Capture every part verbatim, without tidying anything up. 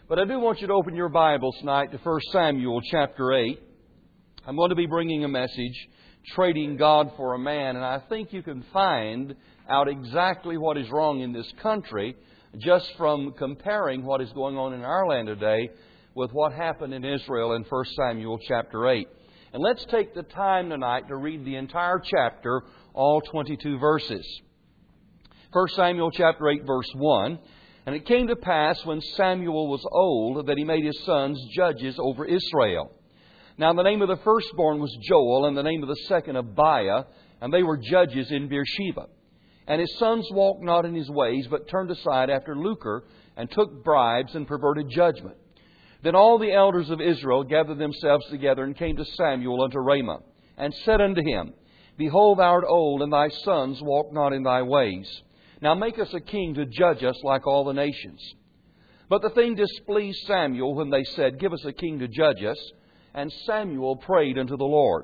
But I do want you to open your Bibles tonight to First Samuel chapter eight. I'm going to be bringing a message, Trading God for a Man, and I think you can find out exactly what is wrong in this country just from comparing what is going on in our land today with what happened in Israel in First Samuel chapter eight. And let's take the time tonight to read the entire chapter, all twenty-two verses. First Samuel chapter eight, verse one. And it came to pass when Samuel was old that he made his sons judges over Israel. Now the name of the firstborn was Joel, and the name of the second Abiah, and they were judges in Beersheba. And his sons walked not in his ways, but turned aside after lucre, and took bribes, and perverted judgment. Then all the elders of Israel gathered themselves together, and came to Samuel unto Ramah, and said unto him, Behold, thou art old, and thy sons walk not in thy ways. Now make us a king to judge us like all the nations. But the thing displeased Samuel when they said, Give us a king to judge us. And Samuel prayed unto the Lord.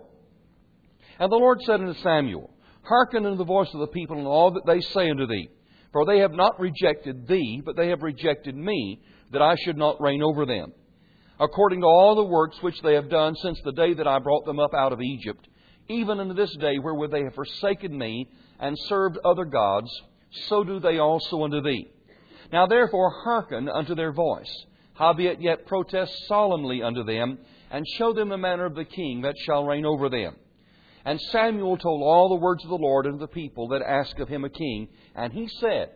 And the Lord said unto Samuel, Hearken unto the voice of the people and all that they say unto thee. For they have not rejected thee, but they have rejected me, that I should not reign over them. According to all the works which they have done since the day that I brought them up out of Egypt, even unto this day wherewith they have forsaken me and served other gods, so do they also unto thee. Now therefore hearken unto their voice, howbeit yet protest solemnly unto them, and show them the manner of the king that shall reign over them. And Samuel told all the words of the Lord unto the people that asked of him a king. And he said,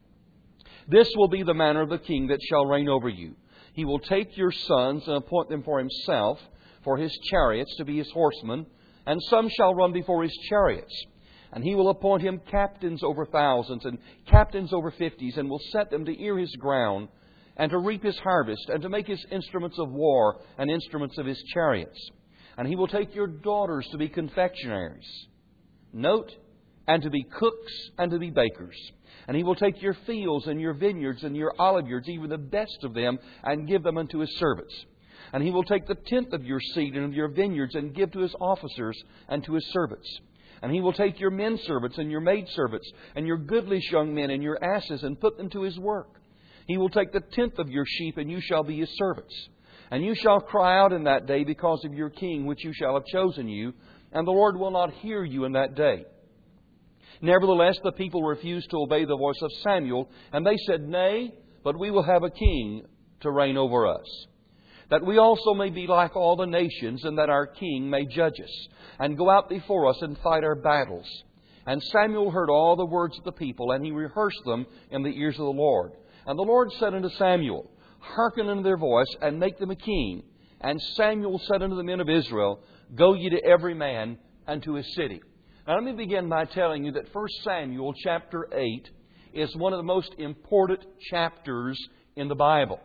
This will be the manner of the king that shall reign over you. He will take your sons and appoint them for himself, for his chariots to be his horsemen, and some shall run before his chariots. And he will appoint him captains over thousands, and captains over fifties, and will set them to ear his ground, and to reap his harvest, and to make his instruments of war, and instruments of his chariots. And he will take your daughters to be confectionaries. Note, and to be cooks, and to be bakers. And he will take your fields, and your vineyards, and your oliveyards, even the best of them, and give them unto his servants. And he will take the tenth of your seed and of your vineyards, and give to his officers, and to his servants. And he will take your men servants, and your maid servants, and your goodlish young men, and your asses, and put them to his work. He will take the tenth of your sheep, and you shall be his servants. And you shall cry out in that day because of your king, which you shall have chosen you, and the Lord will not hear you in that day. Nevertheless, the people refused to obey the voice of Samuel, and they said, Nay, but we will have a king to reign over us, that we also may be like all the nations, and that our king may judge us, and go out before us and fight our battles. And Samuel heard all the words of the people, and he rehearsed them in the ears of the Lord. And the Lord said unto Samuel, Hearken unto their voice, and make them a king. And Samuel said unto the men of Israel, Go ye to every man unto his city. Now let me begin by telling you that First Samuel chapter eight is one of the most important chapters in the Bible.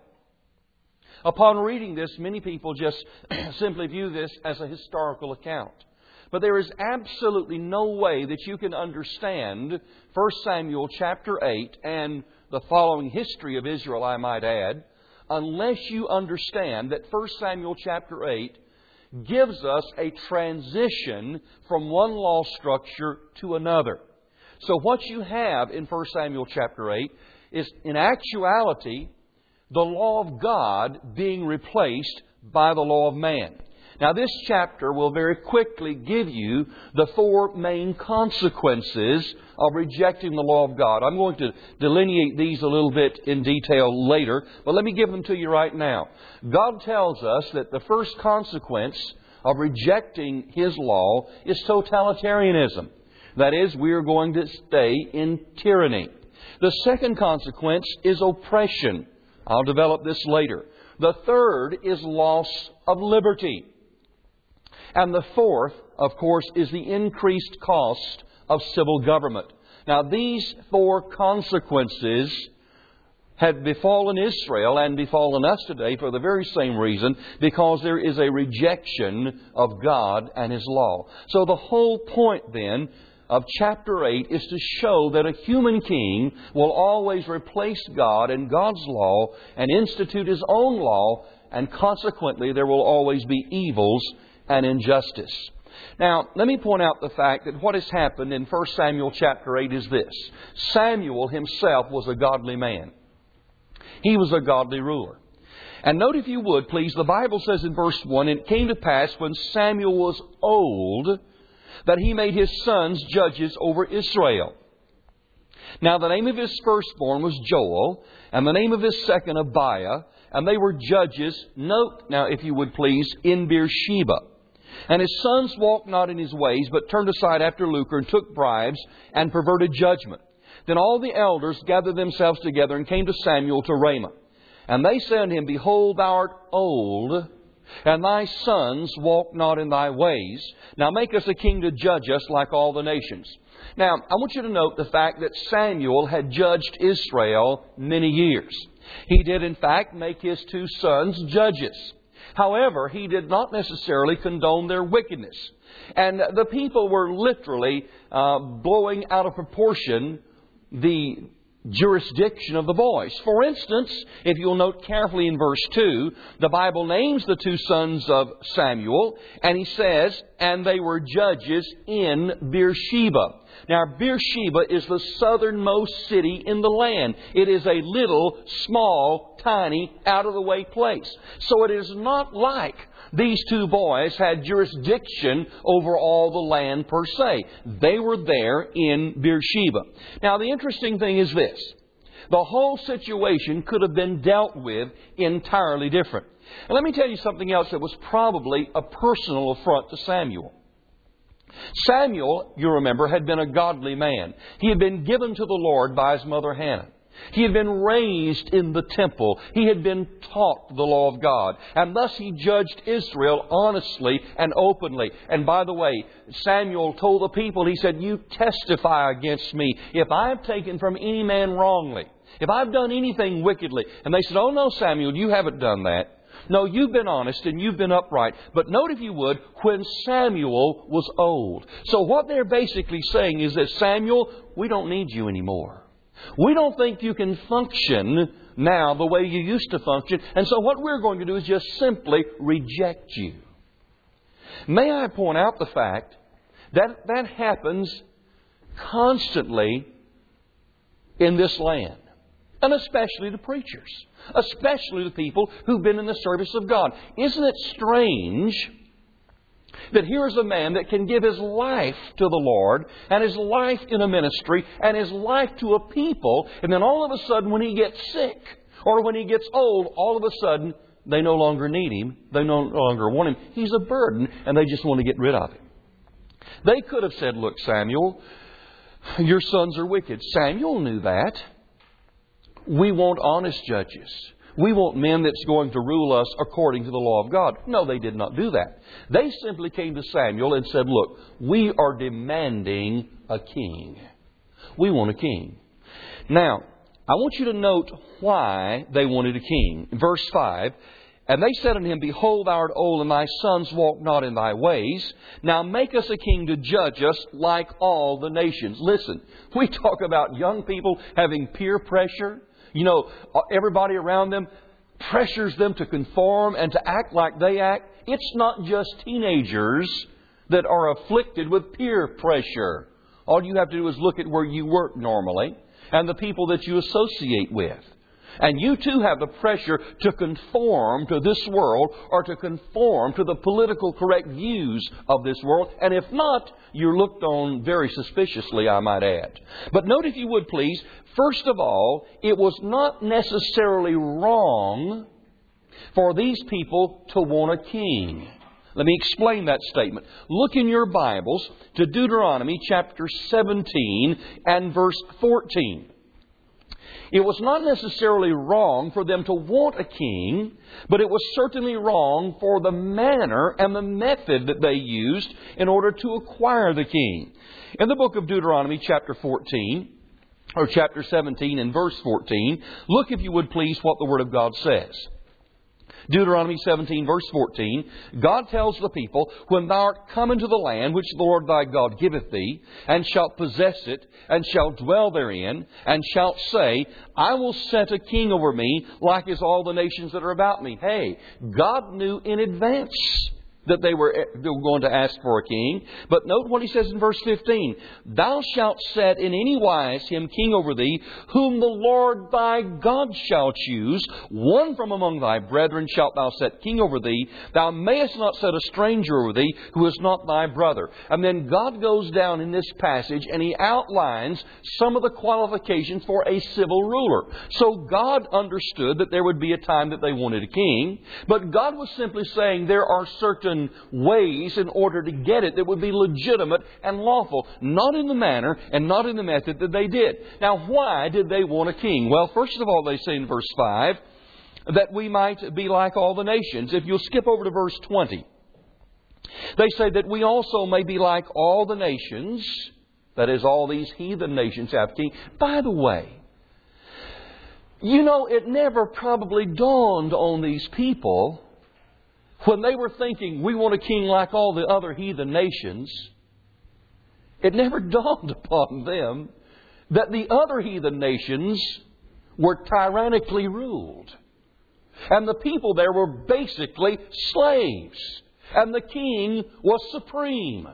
Upon reading this, many people just simply view this as a historical account. But there is absolutely no way that you can understand First Samuel chapter eight and the following history of Israel, I might add, unless you understand that First Samuel chapter eight gives us a transition from one law structure to another. So what you have in First Samuel chapter eight is, in actuality, the law of God being replaced by the law of man. Now, this chapter will very quickly give you the four main consequences of rejecting the law of God. I'm going to delineate these a little bit in detail later, but let me give them to you right now. God tells us that the first consequence of rejecting His law is totalitarianism. That is, we are going to stay in tyranny. The second consequence is oppression. I'll develop this later. The third is loss of liberty. And the fourth, of course, is the increased cost of civil government. Now, these four consequences had befallen Israel and befallen us today for the very same reason, because there is a rejection of God and His law. So the whole point then of chapter eight is to show that a human king will always replace God and God's law and institute his own law, and consequently there will always be evils and injustice. Now, let me point out the fact that what has happened in First Samuel chapter eight is this. Samuel himself was a godly man. He was a godly ruler. And note, if you would, please, the Bible says in verse one, "And it came to pass when Samuel was old, that he made his sons judges over Israel. Now the name of his firstborn was Joel, and the name of his second Abiah, and they were judges," note now, if you would please, "in Beersheba. And his sons walked not in his ways, but turned aside after lucre, and took bribes, and perverted judgment. Then all the elders gathered themselves together, and came to Samuel to Ramah. And they said unto him, Behold, thou art old, and thy sons walk not in thy ways. Now make us a king to judge us like all the nations." Now, I want you to note the fact that Samuel had judged Israel many years. He did, in fact, make his two sons judges. However, he did not necessarily condone their wickedness. And the people were literally uh, blowing out of proportion the jurisdiction of the boys. For instance, if you'll note carefully in verse two, the Bible names the two sons of Samuel, and he says, "And they were judges in Beersheba." Now, Beersheba is the southernmost city in the land. It is a little, small, tiny, out-of-the-way place. So it is not like these two boys had jurisdiction over all the land per se. They were there in Beersheba. Now, the interesting thing is this. The whole situation could have been dealt with entirely different. And let me tell you something else that was probably a personal affront to Samuel. Samuel, you remember, had been a godly man. He had been given to the Lord by his mother Hannah. He had been raised in the temple. He had been taught the law of God. And thus he judged Israel honestly and openly. And by the way, Samuel told the people, he said, "You testify against me if I have taken from any man wrongly, if I've done anything wickedly." And they said, "Oh no, Samuel, you haven't done that. No, you've been honest and you've been upright." But note, if you would, when Samuel was old. So what they're basically saying is that, Samuel, we don't need you anymore. We don't think you can function now the way you used to function. And so what we're going to do is just simply reject you. May I point out the fact that that happens constantly in this land. And especially the preachers. Especially the people who've been in the service of God. Isn't it strange that here's a man that can give his life to the Lord, and his life in a ministry, and his life to a people, and then all of a sudden when he gets sick, or when he gets old, all of a sudden they no longer need him, they no longer want him. He's a burden, and they just want to get rid of him. They could have said, "Look, Samuel, your sons are wicked." Samuel knew that. We want honest judges. We want men that's going to rule us according to the law of God. No, they did not do that. They simply came to Samuel and said, "Look, we are demanding a king. We want a king." Now, I want you to note why they wanted a king. In verse five, "And they said unto him, Behold, thou art old, and thy sons walk not in thy ways. Now make us a king to judge us like all the nations." Listen, we talk about young people having peer pressure. You know, everybody around them pressures them to conform and to act like they act. It's not just teenagers that are afflicted with peer pressure. All you have to do is look at where you work normally and the people that you associate with. And you too have the pressure to conform to this world, or to conform to the political correct views of this world. And if not, you're looked on very suspiciously, I might add. But note, if you would please, first of all, it was not necessarily wrong for these people to want a king. Let me explain that statement. Look in your Bibles to Deuteronomy chapter seventeen and verse fourteen. It was not necessarily wrong for them to want a king, but it was certainly wrong for the manner and the method that they used in order to acquire the king. In the book of Deuteronomy chapter fourteen, or chapter seventeen and verse fourteen, look, if you would please, what the Word of God says. Deuteronomy seventeen verse fourteen, God tells the people, "When thou art come into the land which the Lord thy God giveth thee, and shalt possess it, and shalt dwell therein, and shalt say, I will set a king over me, like as all the nations that are about me." Hey, God knew in advance that they were, they were going to ask for a king. But note what he says in verse fifteen. Thou shalt set in any wise him king over thee, whom the Lord thy God shall choose. One from among thy brethren shalt thou set king over thee. Thou mayest not set a stranger over thee, who is not thy brother. And then God goes down in this passage and He outlines some of the qualifications for a civil ruler. So God understood that there would be a time that they wanted a king. But God was simply saying there are certain ways in order to get it that would be legitimate and lawful, not in the manner and not in the method that they did. Now, why did they want a king? Well, first of all, they say in verse five that we might be like all the nations. If you'll skip over to verse twenty, they say that we also may be like all the nations, that is, all these heathen nations have king. By the way, you know, it never probably dawned on these people when they were thinking, we want a king like all the other heathen nations, it never dawned upon them that the other heathen nations were tyrannically ruled. And the people there were basically slaves. And the king was supreme.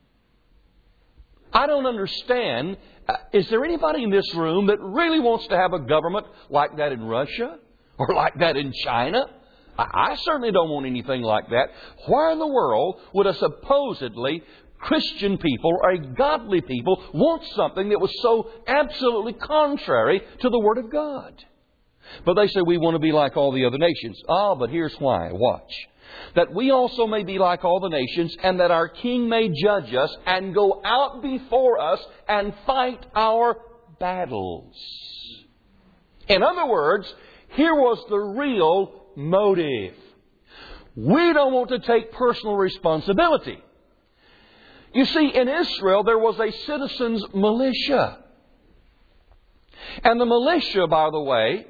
I don't understand. Is there anybody in this room that really wants to have a government like that in Russia? Or like that in China? I certainly don't want anything like that. Why in the world would a supposedly Christian people or a godly people want something that was so absolutely contrary to the Word of God? But they say we want to be like all the other nations. Ah, but here's why. Watch. That we also may be like all the nations, and that our King may judge us and go out before us and fight our battles. In other words, here was the real motive. We don't want to take personal responsibility. You see, in Israel there was a citizens' militia. And the militia, by the way,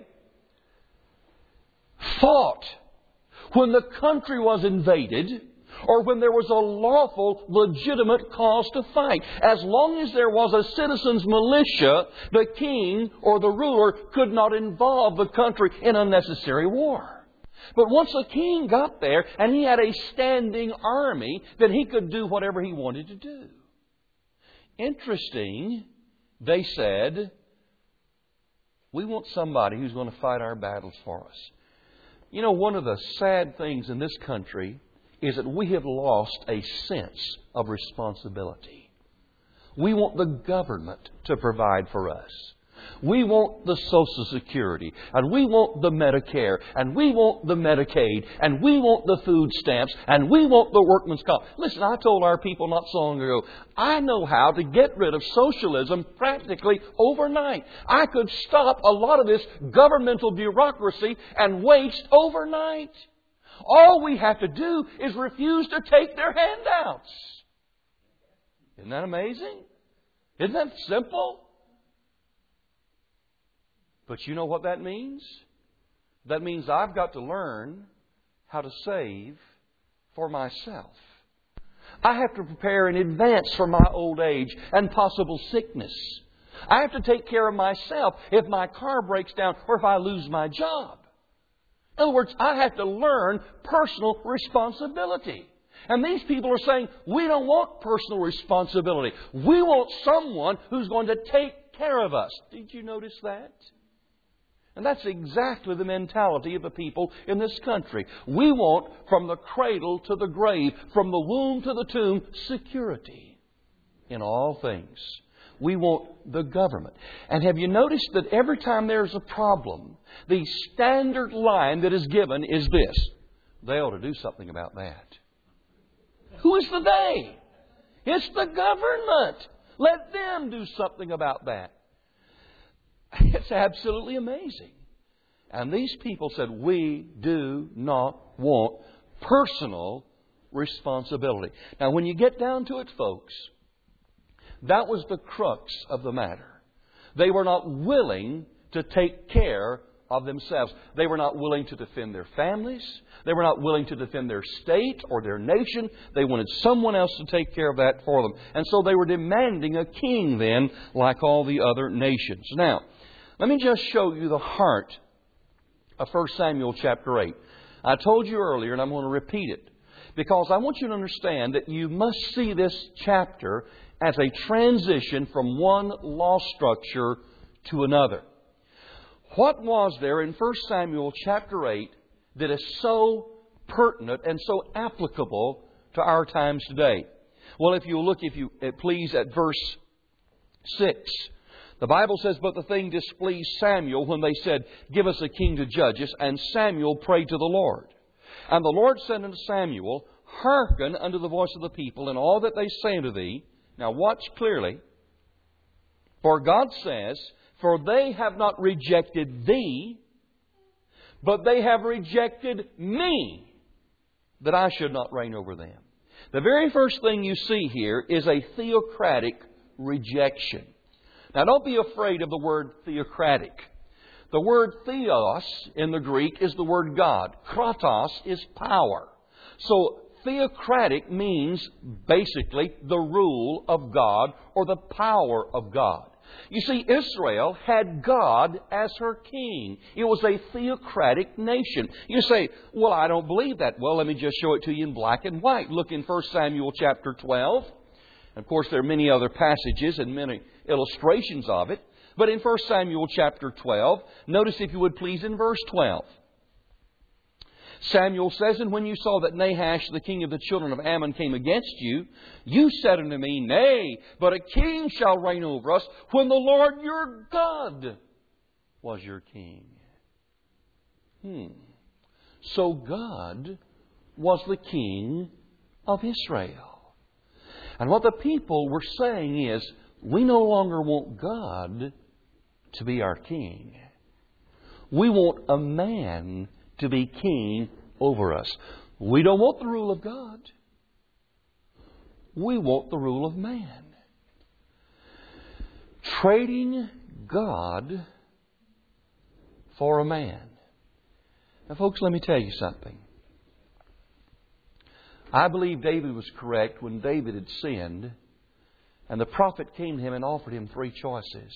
fought when the country was invaded or when there was a lawful, legitimate cause to fight. As long as there was a citizens' militia, the king or the ruler could not involve the country in unnecessary war. But once the king got there and he had a standing army, then he could do whatever he wanted to do. Interesting, they said, we want somebody who's going to fight our battles for us. You know, one of the sad things in this country is that we have lost a sense of responsibility. We want the government to provide for us. We want the Social Security, and we want the Medicare, and we want the Medicaid, and we want the food stamps, and we want the workman's comp. Listen, I told our people not so long ago, I know how to get rid of socialism practically overnight. I could stop a lot of this governmental bureaucracy and waste overnight. All we have to do is refuse to take their handouts. Isn't that amazing? Isn't that simple? But you know what that means? That means I've got to learn how to save for myself. I have to prepare in advance for my old age and possible sickness. I have to take care of myself if my car breaks down or if I lose my job. In other words, I have to learn personal responsibility. And these people are saying, we don't want personal responsibility. We want someone who's going to take care of us. Did you notice that? And that's exactly the mentality of the people in this country. We want, from the cradle to the grave, from the womb to the tomb, security in all things. We want the government. And have you noticed that every time there's a problem, the standard line that is given is this: they ought to do something about that. Who is the they? It's the government. Let them do something about that. It's absolutely amazing. And these people said, we do not want personal responsibility. Now, when you get down to it, folks, that was the crux of the matter. They were not willing to take care of themselves. They were not willing to defend their families. They were not willing to defend their state or their nation. They wanted someone else to take care of that for them. And so they were demanding a king then, like all the other nations. Now, let me just show you the heart of First Samuel chapter eight. I told you earlier, and I'm going to repeat it, because I want you to understand that you must see this chapter as a transition from one law structure to another. What was there in First Samuel chapter eight that is so pertinent and so applicable to our times today? Well, if you look, if you please, at verse six. The Bible says, "But the thing displeased Samuel when they said, 'Give us a king to judge us.' And Samuel prayed to the Lord. And the Lord said unto Samuel, Hearken unto the voice of the people, and all that they say unto thee." Now watch clearly. "For God says, For they have not rejected thee, but they have rejected me, that I should not reign over them." The very first thing you see here is a theocratic rejection. Now don't be afraid of the word theocratic. The word theos in the Greek is the word God. Kratos is power. So theocratic means basically the rule of God or the power of God. You see, Israel had God as her king. It was a theocratic nation. You say, "Well, I don't believe that." Well, let me just show it to you in black and white. Look in First Samuel chapter twelve. Of course, there are many other passages and many illustrations of it. But in First Samuel chapter twelve, notice if you would please in verse twelve. Samuel says, "And when you saw that Nahash, the king of the children of Ammon, came against you, you said unto me, Nay, but a king shall reign over us, when the Lord your God was your king." Hmm. So God was the king of Israel. And what the people were saying is, we no longer want God to be our king. We want a man to be king over us. We don't want the rule of God. We want the rule of man. Trading God for a man. Now, folks, let me tell you something. I believe David was correct when David had sinned, and the prophet came to him and offered him three choices.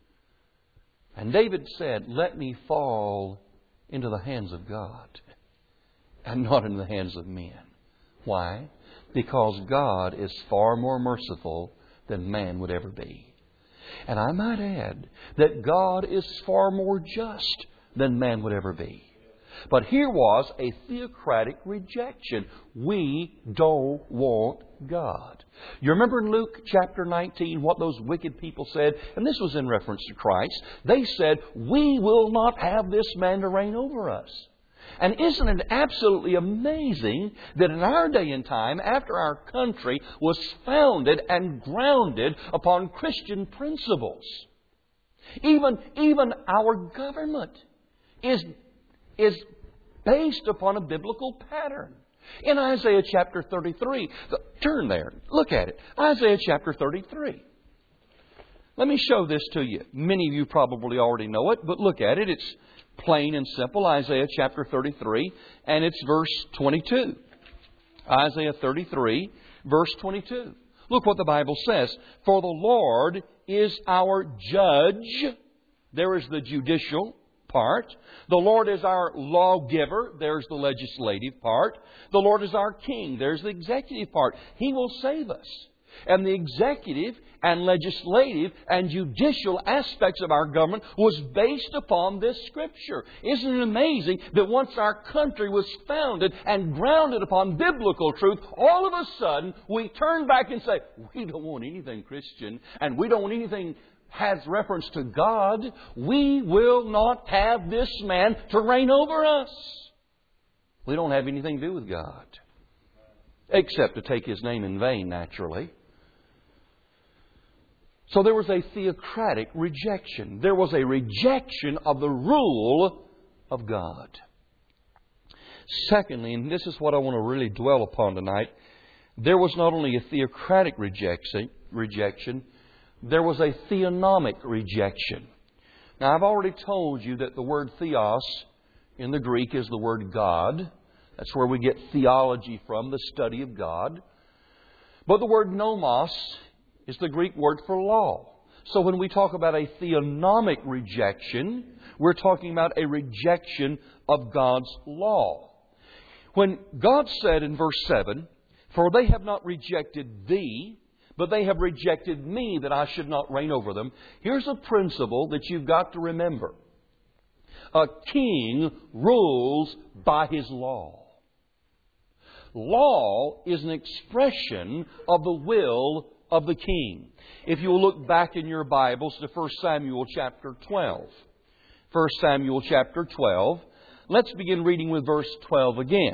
And David said, "Let me fall into the hands of God and not in the hands of men." Why? Because God is far more merciful than man would ever be. And I might add that God is far more just than man would ever be. But here was a theocratic rejection. We don't want God. You remember in Luke chapter nineteen what those wicked people said? And this was in reference to Christ. They said, "We will not have this man to reign over us." And isn't it absolutely amazing that in our day and time, after our country was founded and grounded upon Christian principles, even, even our government is is based upon a biblical pattern. In Isaiah chapter thirty-three, turn there, look at it. Isaiah chapter thirty-three. Let me show this to you. Many of you probably already know it, but look at it. It's plain and simple. Isaiah chapter thirty-three, and it's verse twenty-two. Isaiah thirty-three, verse twenty-two. Look what the Bible says. "For the Lord is our judge." There is the judicial part. "The Lord is our lawgiver." There's the legislative part. "The Lord is our king." There's the executive part. He will save us. And the executive and legislative and judicial aspects of our government was based upon this Scripture. Isn't it amazing that once our country was founded and grounded upon biblical truth, all of a sudden we turn back and say, we don't want anything Christian, and we don't want anything has reference to God. We will not have this man to reign over us. We don't have anything to do with God, except to take His name in vain, naturally. So there was a theocratic rejection. There was a rejection of the rule of God. Secondly, and this is what I want to really dwell upon tonight, there was not only a theocratic rejection, rejection, there was a theonomic rejection. Now, I've already told you that the word theos in the Greek is the word God. That's where we get theology from, the study of God. But the word nomos is the Greek word for law. So when we talk about a theonomic rejection, we're talking about a rejection of God's law. When God said in verse seven, "For they have not rejected thee, but they have rejected me, that I should not reign over them," here's a principle that you've got to remember. A king rules by his law. Law is an expression of the will of the king. If you'll look back in your Bibles to First Samuel chapter twelve. First Samuel chapter twelve. Let's begin reading with verse twelve again.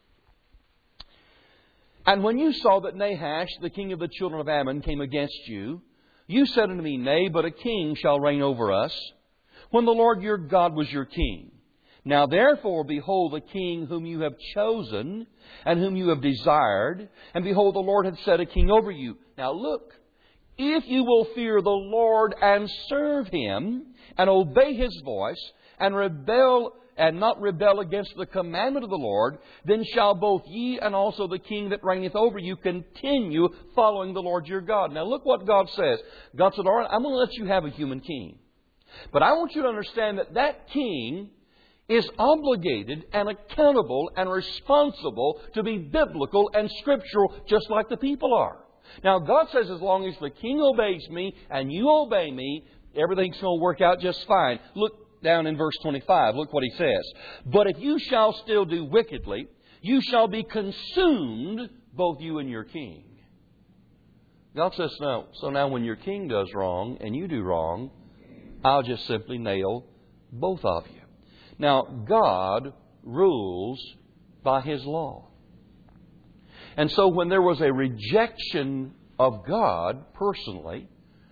"And when you saw that Nahash, the king of the children of Ammon, came against you, you said unto me, Nay, but a king shall reign over us, when the Lord your God was your king. Now therefore, behold, the king whom you have chosen, and whom you have desired, and behold, the Lord hath set a king over you. Now look, if you will fear the Lord and serve Him, and obey His voice, and rebel and not rebel against the commandment of the Lord, then shall both ye and also the king that reigneth over you continue following the Lord your God." Now look what God says. God said, "All right, I'm going to let you have a human king. But I want you to understand that that king is obligated and accountable and responsible to be biblical and scriptural, just like the people are." Now God says, as long as the king obeys me and you obey me, everything's going to work out just fine. Look down in verse twenty-five. Look what He says. "But if you shall still do wickedly, you shall be consumed, both you and your king." God says, no. So now when your king does wrong and you do wrong, I'll just simply nail both of you. Now, God rules by His law. And so when there was a rejection of God personally,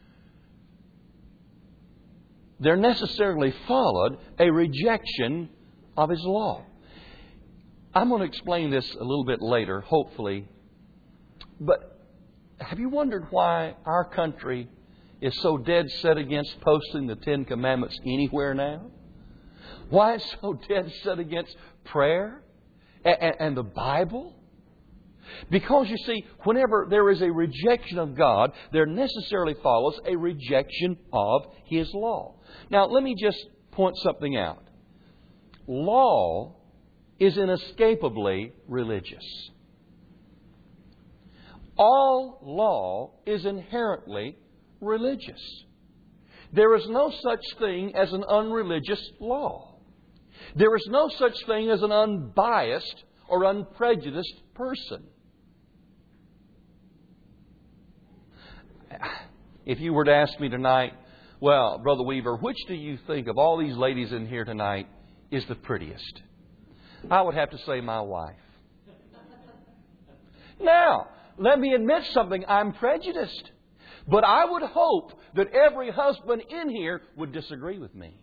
there necessarily followed a rejection of His law. I'm going to explain this a little bit later, hopefully. But have you wondered why our country is so dead set against posting the Ten Commandments anywhere now? Why it's so dead set against prayer and, and the Bible? Because you see, whenever there is a rejection of God, there necessarily follows a rejection of His law. Now, let me just point something out. Law is inescapably religious. All law is inherently religious. There is no such thing as an unreligious law. There is no such thing as an unbiased or unprejudiced person. If you were to ask me tonight, well, Brother Weaver, which do you think of all these ladies in here tonight is the prettiest? I would have to say my wife. Now, let me admit something. I'm prejudiced. But I would hope that every husband in here would disagree with me.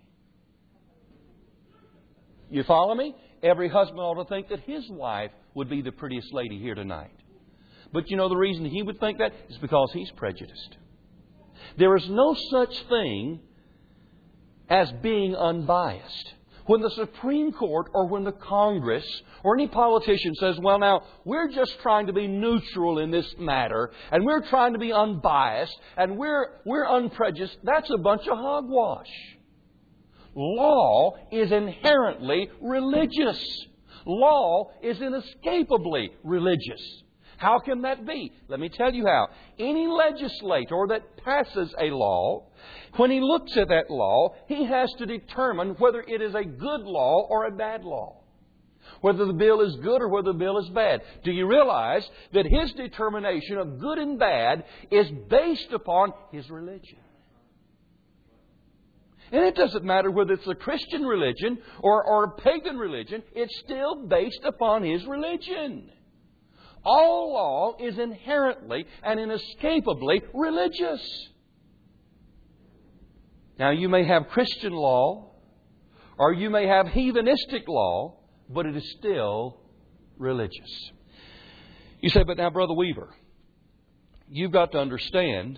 You follow me? Every husband ought to think that his wife would be the prettiest lady here tonight. But you know the reason he would think that is because he's prejudiced. There is no such thing as being unbiased. When the Supreme Court or when the Congress or any politician says, well, now, we're just trying to be neutral in this matter and we're trying to be unbiased and we're, we're unprejudiced, that's a bunch of hogwash. Law is inherently religious. Law is inescapably religious. How can that be? Let me tell you how. Any legislator that passes a law, when he looks at that law, he has to determine whether it is a good law or a bad law. Whether the bill is good or whether the bill is bad. Do you realize that his determination of good and bad is based upon his religion? And it doesn't matter whether it's a Christian religion or, or a pagan religion. It's still based upon his religion. All law is inherently and inescapably religious. Now, you may have Christian law or you may have heathenistic law, but it is still religious. You say, but now, Brother Weaver, you've got to understand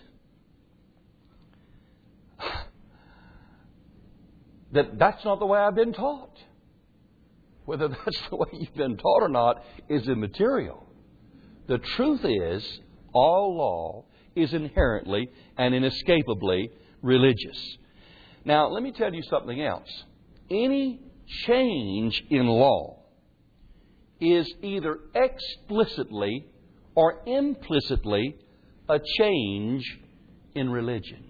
that that's not the way I've been taught. Whether that's the way you've been taught or not is immaterial. The truth is, all law is inherently and inescapably religious. Now, let me tell you something else. Any change in law is either explicitly or implicitly a change in religion.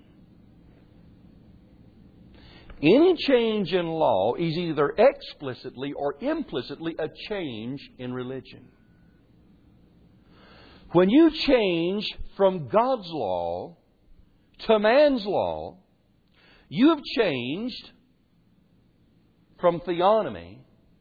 Any change in law is either explicitly or implicitly a change in religion. When you change from God's law to man's law, you have changed from theonomy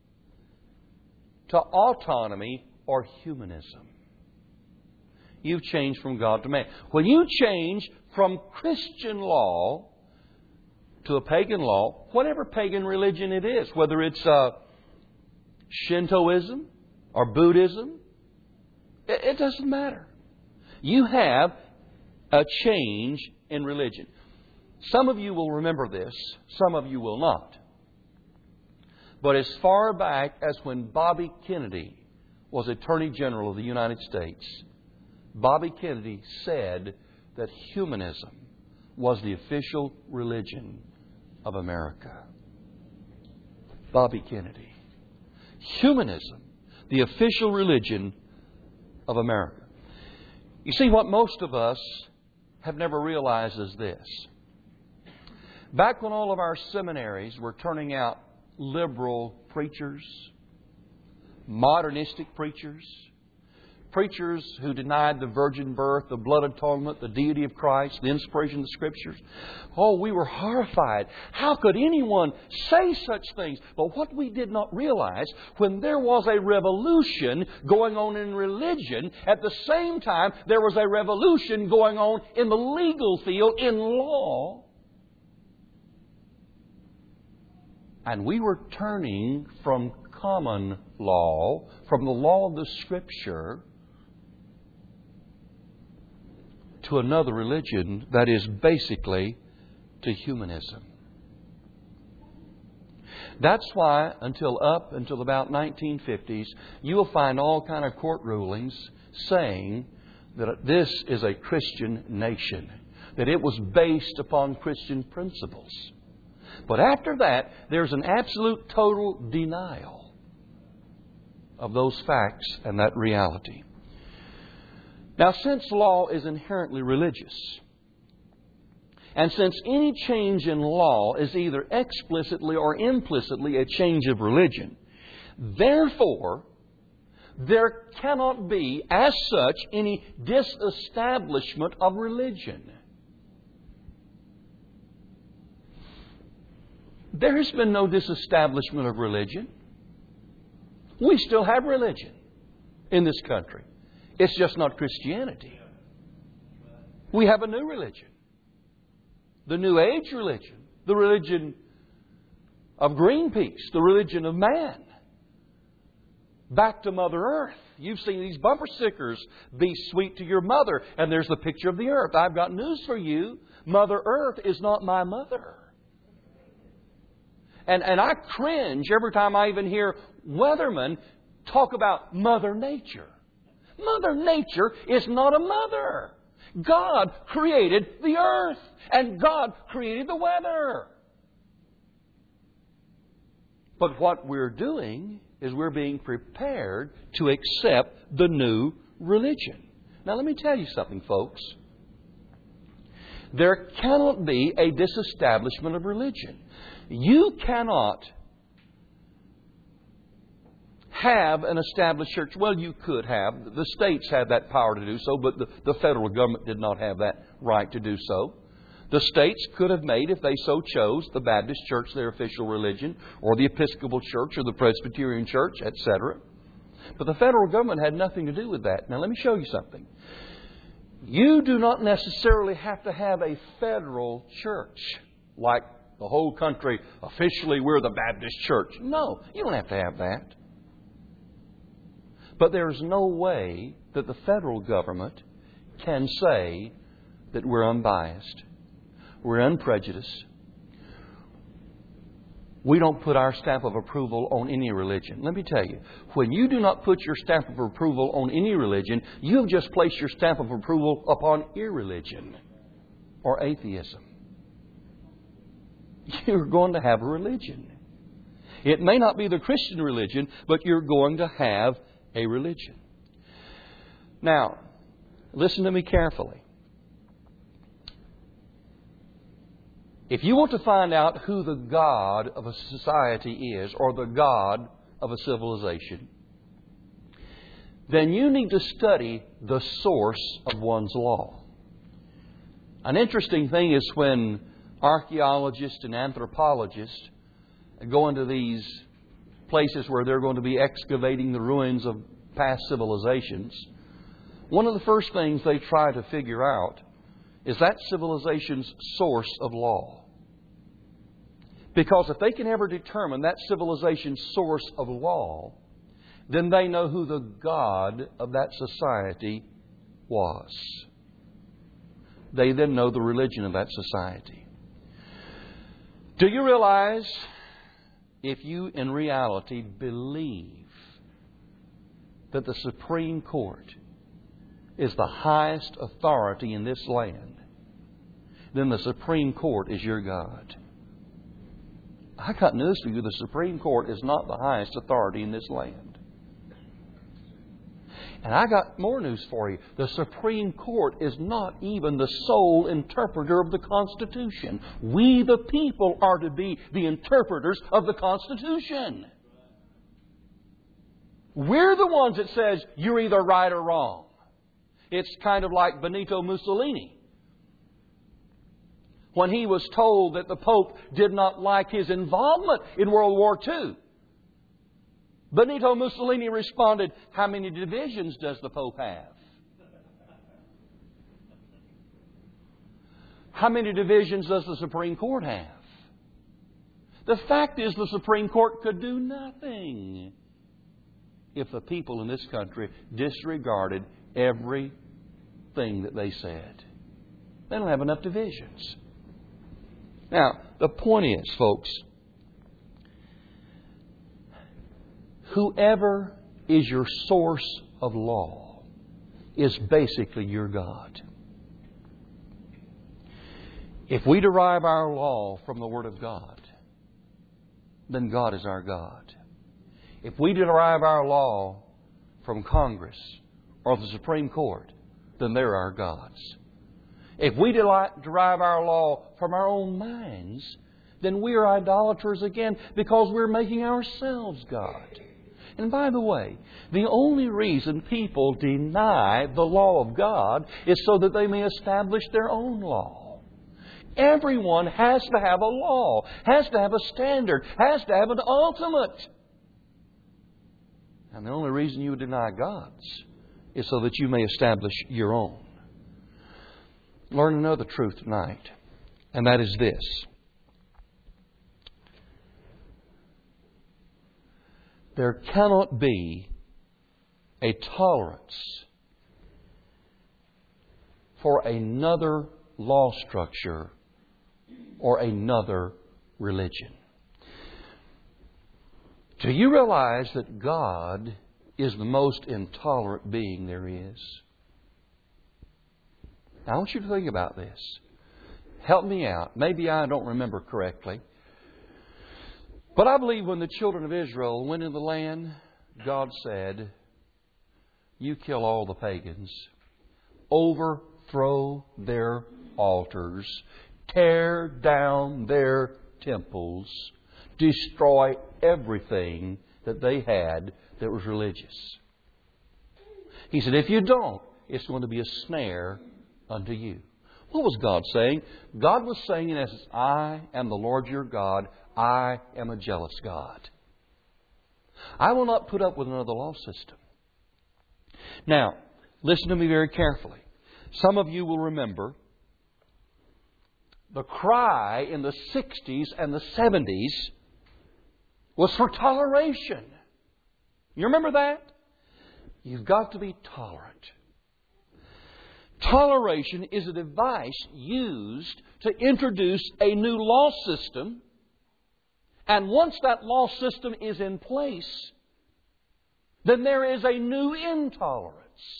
to autonomy or humanism. You've changed from God to man. When you change from Christian law to a pagan law, whatever pagan religion it is, whether it's uh, Shintoism or Buddhism, it, it doesn't matter. You have a change in religion. Some of you will remember this, some of you will not. But as far back as when Bobby Kennedy was Attorney General of the United States, Bobby Kennedy said that humanism was the official religion of America. Bobby Kennedy. Humanism, the official religion of America. You see, what most of us have never realized is this. Back when all of our seminaries were turning out liberal preachers, modernistic preachers, preachers who denied the virgin birth, the blood atonement, the deity of Christ, the inspiration of the Scriptures. Oh, we were horrified. How could anyone say such things? But what we did not realize, when there was a revolution going on in religion, at the same time there was a revolution going on in the legal field, in law. And we were turning from common law, from the law of the Scripture, to another religion that is basically to humanism. That's why until up until about nineteen fifties, you will find all kind of court rulings saying that this is a Christian nation, that it was based upon Christian principles. But after that, there's an absolute total denial of those facts and that reality. Now, since law is inherently religious, and since any change in law is either explicitly or implicitly a change of religion, therefore, there cannot be, as such, any disestablishment of religion. There has been no disestablishment of religion. We still have religion in this country. It's just not Christianity. We have a new religion. The New Age religion. The religion of Greenpeace. The religion of man. Back to Mother Earth. You've seen these bumper stickers, "Be sweet to your mother," and there's the picture of the earth. I've got news for you. Mother Earth is not my mother. And, and I cringe every time I even hear weathermen talk about Mother Nature. Mother Nature is not a mother. God created the earth, and God created the weather. But what we're doing is we're being prepared to accept the new religion. Now let me tell you something, folks. There cannot be a disestablishment of religion. You cannot have an established church. Well, you could have. The states had that power to do so, but the, the federal government did not have that right to do so. The states could have made, if they so chose, the Baptist church their official religion, or the Episcopal church, or the Presbyterian church, et cetera. But the federal government had nothing to do with that. Now, let me show you something. You do not necessarily have to have a federal church, like the whole country, officially we're the Baptist church. No, you don't have to have that. But there's no way that the federal government can say that we're unbiased, we're unprejudiced. We don't put our stamp of approval on any religion. Let me tell you, when you do not put your stamp of approval on any religion, you have just placed your stamp of approval upon irreligion or atheism. You're going to have a religion. It may not be the Christian religion, but you're going to have a religion. Now, listen to me carefully. If you want to find out who the God of a society is, or the God of a civilization, then you need to study the source of one's law. An interesting thing is when archaeologists and anthropologists go into these places where they're going to be excavating the ruins of past civilizations, one of the first things they try to figure out is that civilization's source of law. Because if they can ever determine that civilization's source of law, then they know who the God of that society was. They then know the religion of that society. Do you realize, if you in reality believe that the Supreme Court is the highest authority in this land, then the Supreme Court is your God. I got news for you. The Supreme Court is not the highest authority in this land. And I got more news for you. The Supreme Court is not even the sole interpreter of the Constitution. We, the people, are to be the interpreters of the Constitution. We're the ones that says you're either right or wrong. It's kind of like Benito Mussolini. When he was told that the Pope did not like his involvement in World War Two, Benito Mussolini responded, "How many divisions does the Pope have? How many divisions does the Supreme Court have?" The fact is, the Supreme Court could do nothing if the people in this country disregarded everything that they said. They don't have enough divisions. Now, the point is, folks, whoever is your source of law is basically your God. If we derive our law from the Word of God, then God is our God. If we derive our law from Congress or the Supreme Court, then they're our gods. If we derive our law from our own minds, then we are idolaters again because we're making ourselves God. And by the way, the only reason people deny the law of God is so that they may establish their own law. Everyone has to have a law, has to have a standard, has to have an ultimate. And the only reason you deny God's is so that you may establish your own. Learn another truth tonight, and that is this. There cannot be a tolerance for another law structure or another religion. Do you realize that God is the most intolerant being there is? Now, I want you to think about this. Help me out. Maybe I don't remember correctly. But I believe when the children of Israel went in the land, God said, "You kill all the pagans, overthrow their altars, tear down their temples, destroy everything that they had that was religious." He said, if you don't, it's going to be a snare unto you. What was God saying? God was saying in essence, I am the Lord your God. I am a jealous God. I will not put up with another law system. Now, listen to me very carefully. Some of you will remember the cry in the sixties and the seventies was for toleration. You remember that? You've got to be tolerant. Toleration is a device used to introduce a new law system. And once that law system is in place, then there is a new intolerance.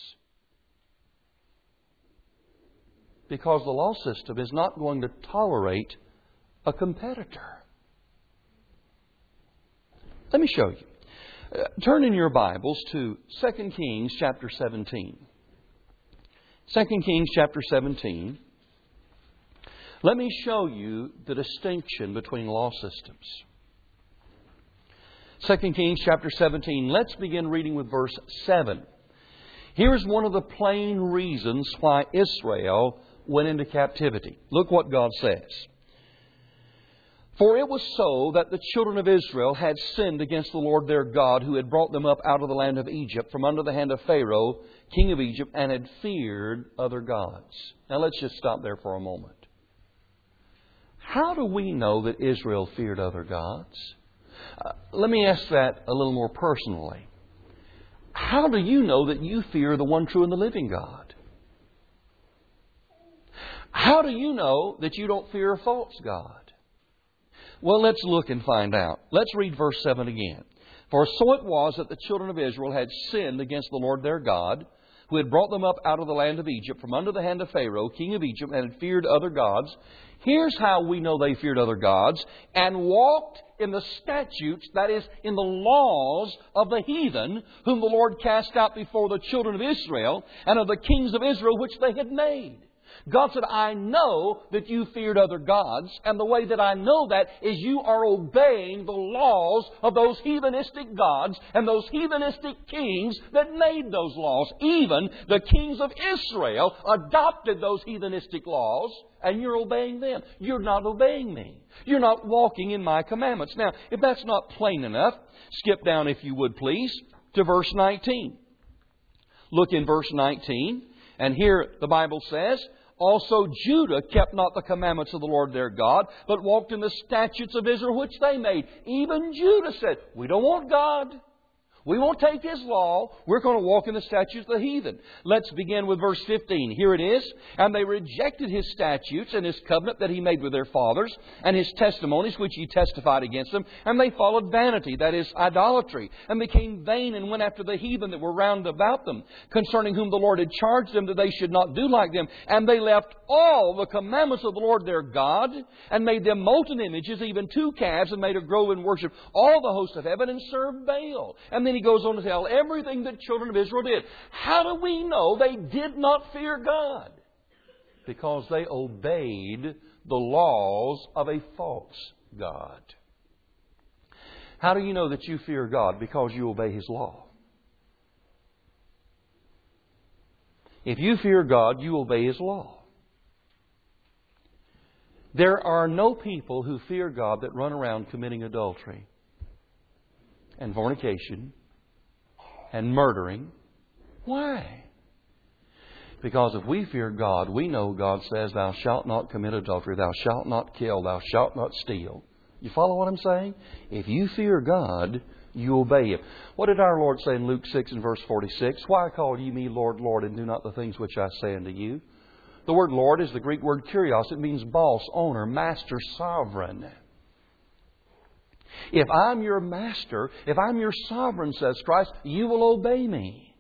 Because the law system is not going to tolerate a competitor. Let me show you. Uh, turn in your Bibles to Second Kings chapter seventeen. Second Kings chapter seventeen. Let me show you the distinction between law systems. Second Kings chapter seventeen. Let's begin reading with verse seven. Here's one of the plain reasons why Israel went into captivity. Look what God says. For it was so that the children of Israel had sinned against the Lord their God, who had brought them up out of the land of Egypt, from under the hand of Pharaoh, king of Egypt, and had feared other gods. Now let's just stop there for a moment. How do we know that Israel feared other gods? Uh, let me ask that a little more personally. How do you know that you fear the one true and the living God? How do you know that you don't fear a false God? Well, let's look and find out. Let's read verse seven again. For so it was that the children of Israel had sinned against the Lord their God, who had brought them up out of the land of Egypt, from under the hand of Pharaoh, king of Egypt, and had feared other gods. Here's how we know they feared other gods. And walked in the statutes, that is, in the laws of the heathen, whom the Lord cast out before the children of Israel, and of the kings of Israel which they had made. God said, I know that you feared other gods, and the way that I know that is you are obeying the laws of those heathenistic gods and those heathenistic kings that made those laws. Even the kings of Israel adopted those heathenistic laws, and you're obeying them. You're not obeying me. You're not walking in my commandments. Now, if that's not plain enough, skip down, if you would please, to verse nineteen. Look in verse nineteen, and here the Bible says, also Judah kept not the commandments of the Lord their God, but walked in the statutes of Israel which they made. Even Judah said, we don't want God. We won't take His law. We're going to walk in the statutes of the heathen. Let's begin with verse fifteen. Here it is. And they rejected His statutes and His covenant that He made with their fathers, and His testimonies which He testified against them. And they followed vanity, that is, idolatry, and became vain and went after the heathen that were round about them, concerning whom the Lord had charged them that they should not do like them. And they left all the commandments of the Lord their God, and made them molten images, even two calves, and made a grove and worship all the hosts of heaven, and served Baal. And then he goes on to tell everything that children of Israel did. How do we know they did not fear God? Because they obeyed the laws of a false God. How do you know that you fear God? Because you obey His law. If you fear God, you obey His law. There are no people who fear God that run around committing adultery and fornication and murdering. Why? Because if we fear God, we know God says, thou shalt not commit adultery, thou shalt not kill, thou shalt not steal. You follow what I'm saying? If you fear God, you obey Him. What did our Lord say in Luke six and verse forty-six? Why call ye me Lord, Lord, and do not the things which I say unto you? The word Lord is the Greek word kurios. It means boss, owner, master, sovereign. If I'm your master, if I'm your sovereign, says Christ, you will obey me.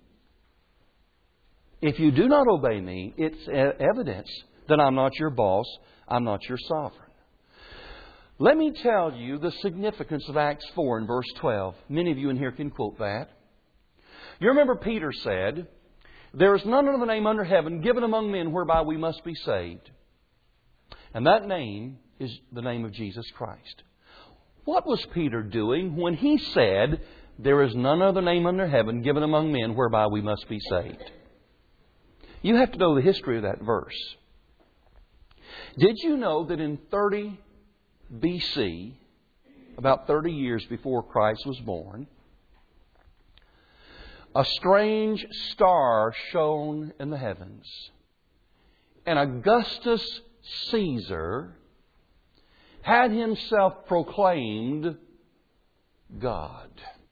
If you do not obey me, it's evidence that I'm not your boss, I'm not your sovereign. Let me tell you the significance of Acts four and verse twelve. Many of you in here can quote that. You remember Peter said, there is none other name under heaven given among men whereby we must be saved. And that name is the name of Jesus Christ. What was Peter doing when he said, there is none other name under heaven given among men whereby we must be saved? You have to know the history of that verse. Did you know that in thirty B C, about thirty years before Christ was born, a strange star shone in the heavens, and Augustus Caesar had himself proclaimed God.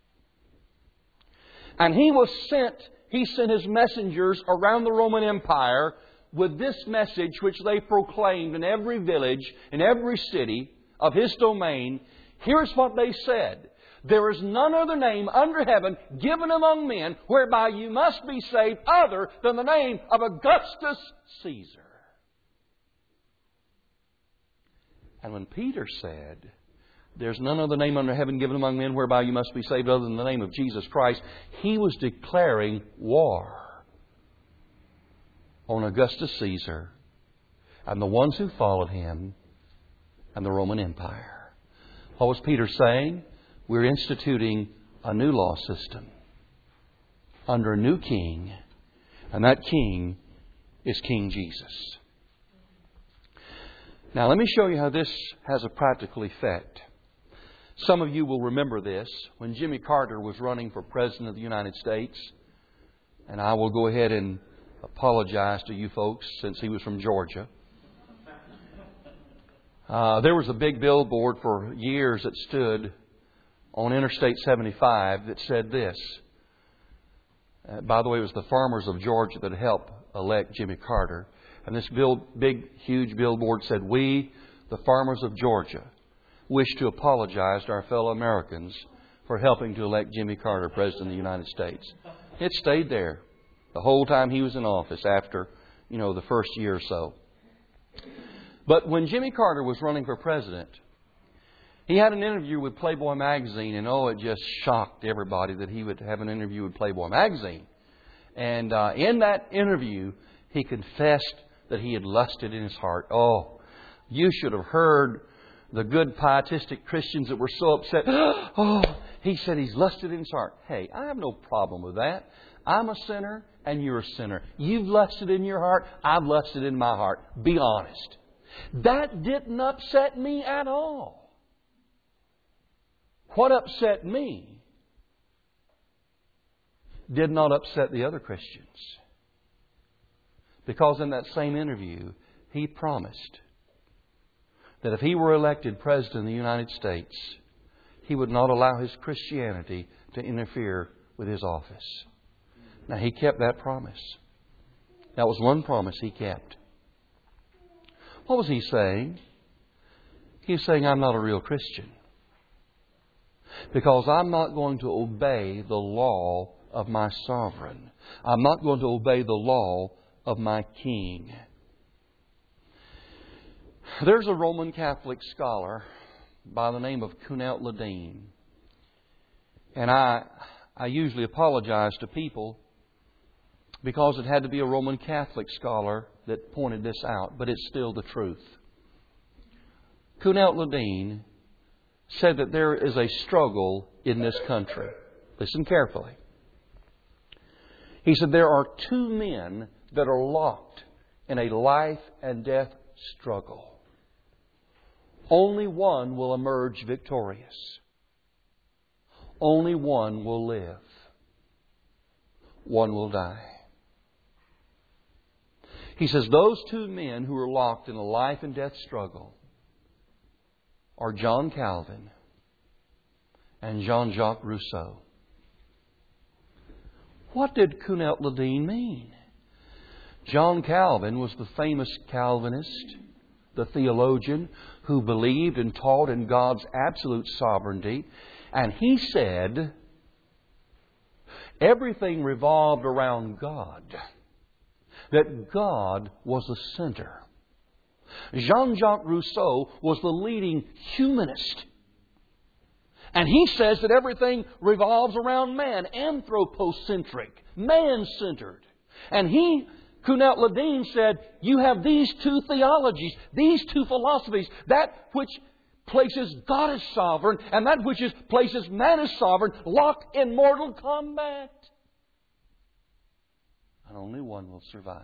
And he was sent, he sent his messengers around the Roman Empire with this message which they proclaimed in every village, in every city of his domain. Here's what they said. There is none other name under heaven given among men whereby you must be saved other than the name of Augustus Caesar. And when Peter said, There's none other name under heaven given among men whereby you must be saved other than the name of Jesus Christ. He was declaring war on Augustus Caesar and the ones who followed him and the Roman Empire. What was Peter saying? We're instituting a new law system under a new king, and that king is King Jesus. Now, let me show you how this has a practical effect. Some of you will remember this. When Jimmy Carter was running for President of the United States, and I will go ahead and apologize to you folks since he was from Georgia. Uh, there was a big billboard for years that stood on Interstate seventy-five that said this. Uh, by the way, it was the farmers of Georgia that helped elect Jimmy Carter. And this build, big, huge billboard said, "We, the farmers of Georgia, wish to apologize to our fellow Americans for helping to elect Jimmy Carter President of the United States." It stayed there the whole time he was in office after, you know, the first year or so. But when Jimmy Carter was running for president, he had an interview with Playboy magazine, and oh, it just shocked everybody that he would have an interview with Playboy magazine. And uh, in that interview, he confessed that he had lusted in his heart. Oh, you should have heard the good pietistic Christians that were so upset. Oh, he said he's lusted in his heart. Hey, I have no problem with that. I'm a sinner and you're a sinner. You've lusted in your heart. I've lusted in my heart. Be honest. That didn't upset me at all. What upset me did not upset the other Christians. Because in that same interview, he promised that if he were elected President of the United States, he would not allow his Christianity to interfere with his office. Now, he kept that promise. That was one promise he kept. What was he saying? He was saying, I'm not a real Christian. Because I'm not going to obey the law of my sovereign. I'm not going to obey the law of my king. There's a Roman Catholic scholar by the name of Kunaut Ladine. And I, I usually apologize to people because it had to be a Roman Catholic scholar that pointed this out, but it's still the truth. Kunaut Ladine said that there is a struggle in this country. Listen carefully. He said there are two men that are locked in a life and death struggle. Only one will emerge victorious. Only one will live. One will die. He says those two men who are locked in a life and death struggle are John Calvin and Jean-Jacques Rousseau. What did Kunaut Ladine mean? John Calvin was the famous Calvinist, the theologian who believed and taught in God's absolute sovereignty. And he said everything revolved around God, that God was the center. Jean-Jacques Rousseau was the leading humanist. And he says that everything revolves around man, anthropocentric, man-centered. And he, Kunaut Ladine, said, you have these two theologies, these two philosophies, that which places God as sovereign and that which is places man as sovereign, locked in mortal combat. And only one will survive.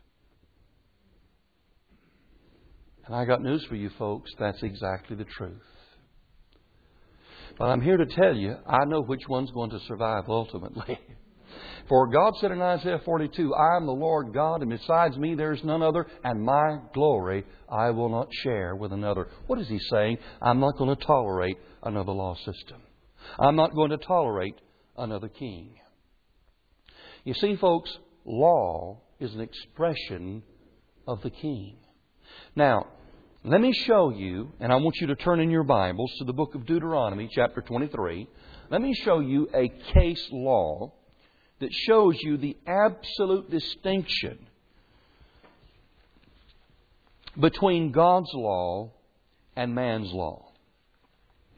And I got news for you folks, that's exactly the truth. But I'm here to tell you, I know which one's going to survive ultimately. For God said in Isaiah forty-two, I am the Lord God, and besides me there is none other, and my glory I will not share with another. What is He saying? I'm not going to tolerate another law system. I'm not going to tolerate another king. You see, folks, law is an expression of the king. Now, let me show you, and I want you to turn in your Bibles to the book of Deuteronomy, chapter twenty-three. Let me show you a case law that shows you the absolute distinction between God's law and man's law.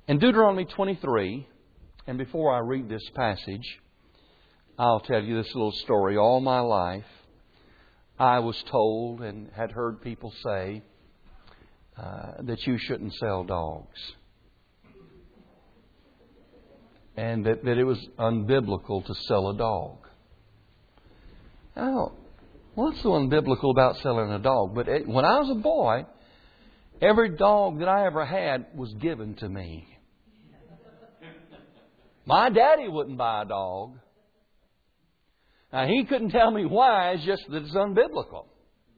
In Deuteronomy twenty-three, and before I read this passage, I'll tell you this little story. All my life, I was told and had heard people say uh, that you shouldn't sell dogs. And that, that it was unbiblical to sell a dog. Now, what's so unbiblical about selling a dog? But it, when I was a boy, every dog that I ever had was given to me. My daddy wouldn't buy a dog. Now, he couldn't tell me why, it's just that it's unbiblical.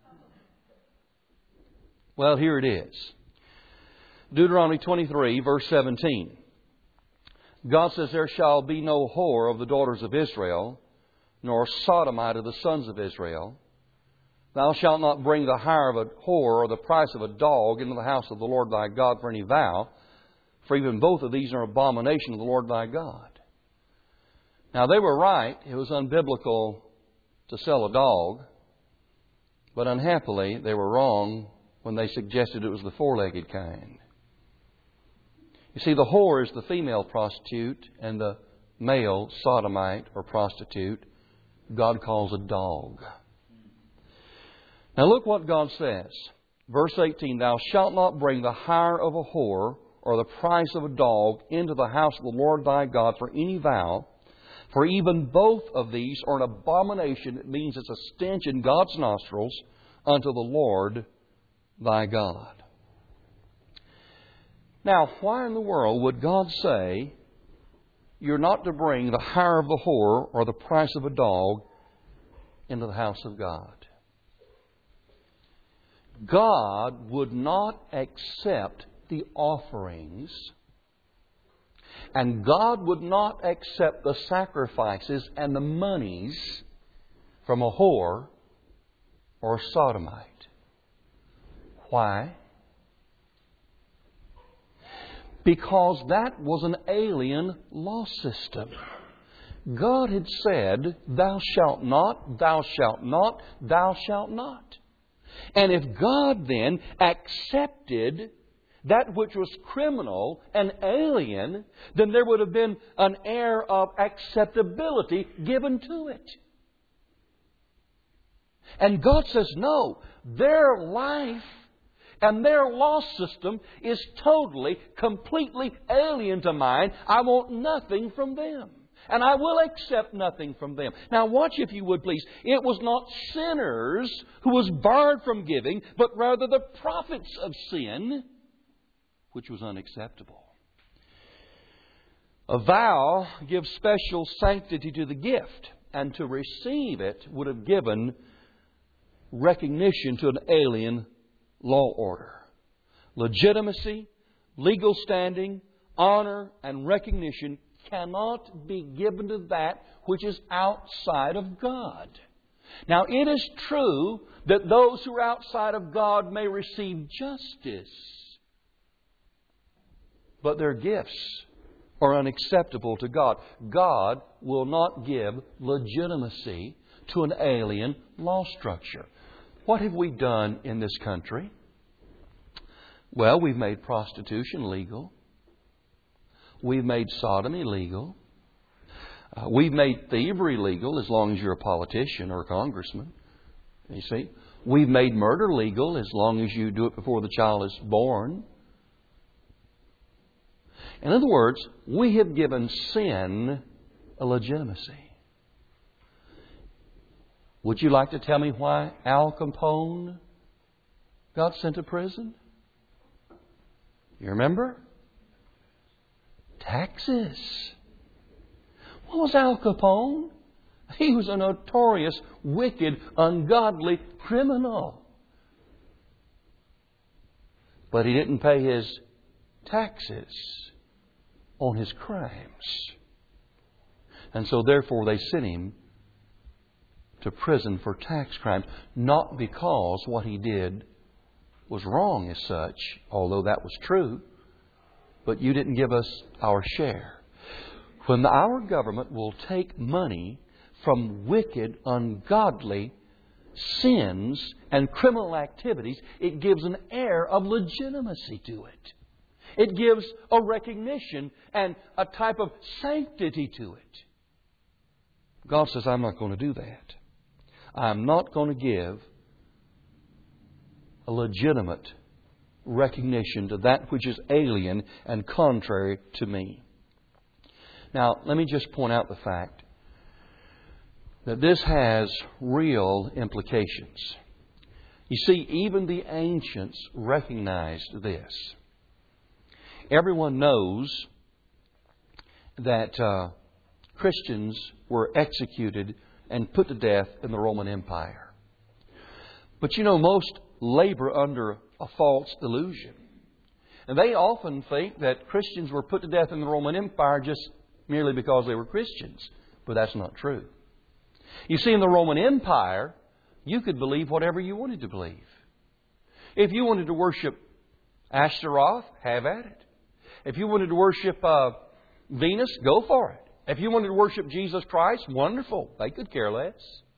Well, here it is. Deuteronomy twenty-three, verse seventeen. God says, there shall be no whore of the daughters of Israel, nor sodomite of the sons of Israel. Thou shalt not bring the hire of a whore or the price of a dog into the house of the Lord thy God for any vow, for even both of these are an abomination of the Lord thy God. Now, they were right. It was unbiblical to sell a dog. But unhappily, they were wrong when they suggested it was the four-legged kind. You see, the whore is the female prostitute, and the male sodomite or prostitute God calls a dog. Now look what God says. Verse eighteen, thou shalt not bring the hire of a whore or the price of a dog into the house of the Lord thy God for any vow, for even both of these are an abomination. It means it's a stench in God's nostrils unto the Lord thy God. Now, why in the world would God say you're not to bring the hire of the whore or the price of a dog into the house of God? God would not accept the offerings, and God would not accept the sacrifices and the monies from a whore or a sodomite. Why? Because that was an alien law system. God had said, thou shalt not, thou shalt not, thou shalt not. And if God then accepted that which was criminal and alien, then there would have been an air of acceptability given to it. And God says, no, their life and their law system is totally, completely alien to mine. I want nothing from them. And I will accept nothing from them. Now watch, if you would please. It was not sinners who was barred from giving, but rather the prophets of sin, which was unacceptable. A vow gives special sanctity to the gift, and to receive it would have given recognition to an alien law order. Legitimacy, legal standing, honor, and recognition cannot be given to that which is outside of God. Now, it is true that those who are outside of God may receive justice, but their gifts are unacceptable to God. God will not give legitimacy to an alien law structure. What have we done in this country? Well, we've made prostitution legal. We've made sodomy legal. Uh, we've made thievery legal as long as you're a politician or a congressman. You see? We've made murder legal as long as you do it before the child is born. In other words, we have given sin a legitimacy. Would you like to tell me why Al Capone got sent to prison? You remember? Taxes. What was Al Capone? He was a notorious, wicked, ungodly criminal. But he didn't pay his taxes on his crimes. And so therefore they sent him to prison for tax crimes, not because what he did was wrong as such, although that was true, but you didn't give us our share. When our government will take money from wicked, ungodly sins and criminal activities, it gives an air of legitimacy to it. It gives a recognition and a type of sanctity to it. God says, I'm not going to do that. I'm not going to give a legitimate recognition to that which is alien and contrary to me. Now, let me just point out the fact that this has real implications. You see, even the ancients recognized this. Everyone knows that uh, Christians were executed and put to death in the Roman Empire. But you know, most labor under a false illusion. And they often think that Christians were put to death in the Roman Empire just merely because they were Christians. But that's not true. You see, in the Roman Empire, you could believe whatever you wanted to believe. If you wanted to worship Ashtaroth, have at it. If you wanted to worship uh, Venus, go for it. If you wanted to worship Jesus Christ, wonderful. They could care less.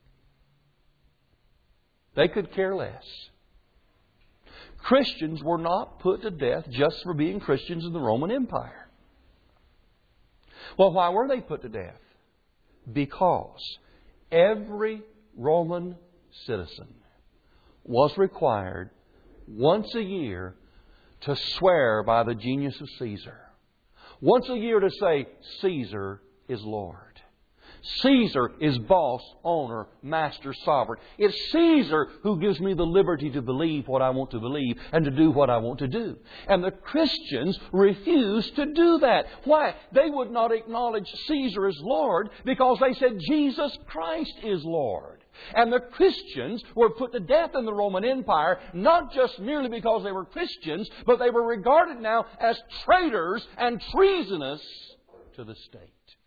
They could care less. Christians were not put to death just for being Christians in the Roman Empire. Well, why were they put to death? Because every Roman citizen was required once a year to swear by the genius of Caesar. Once a year to say, Caesar is Lord. Caesar is boss, owner, master, sovereign. It's Caesar who gives me the liberty to believe what I want to believe and to do what I want to do. And the Christians refused to do that. Why? They would not acknowledge Caesar as Lord because they said Jesus Christ is Lord. And the Christians were put to death in the Roman Empire, not just merely because they were Christians, but they were regarded now as traitors and treasonous to the state.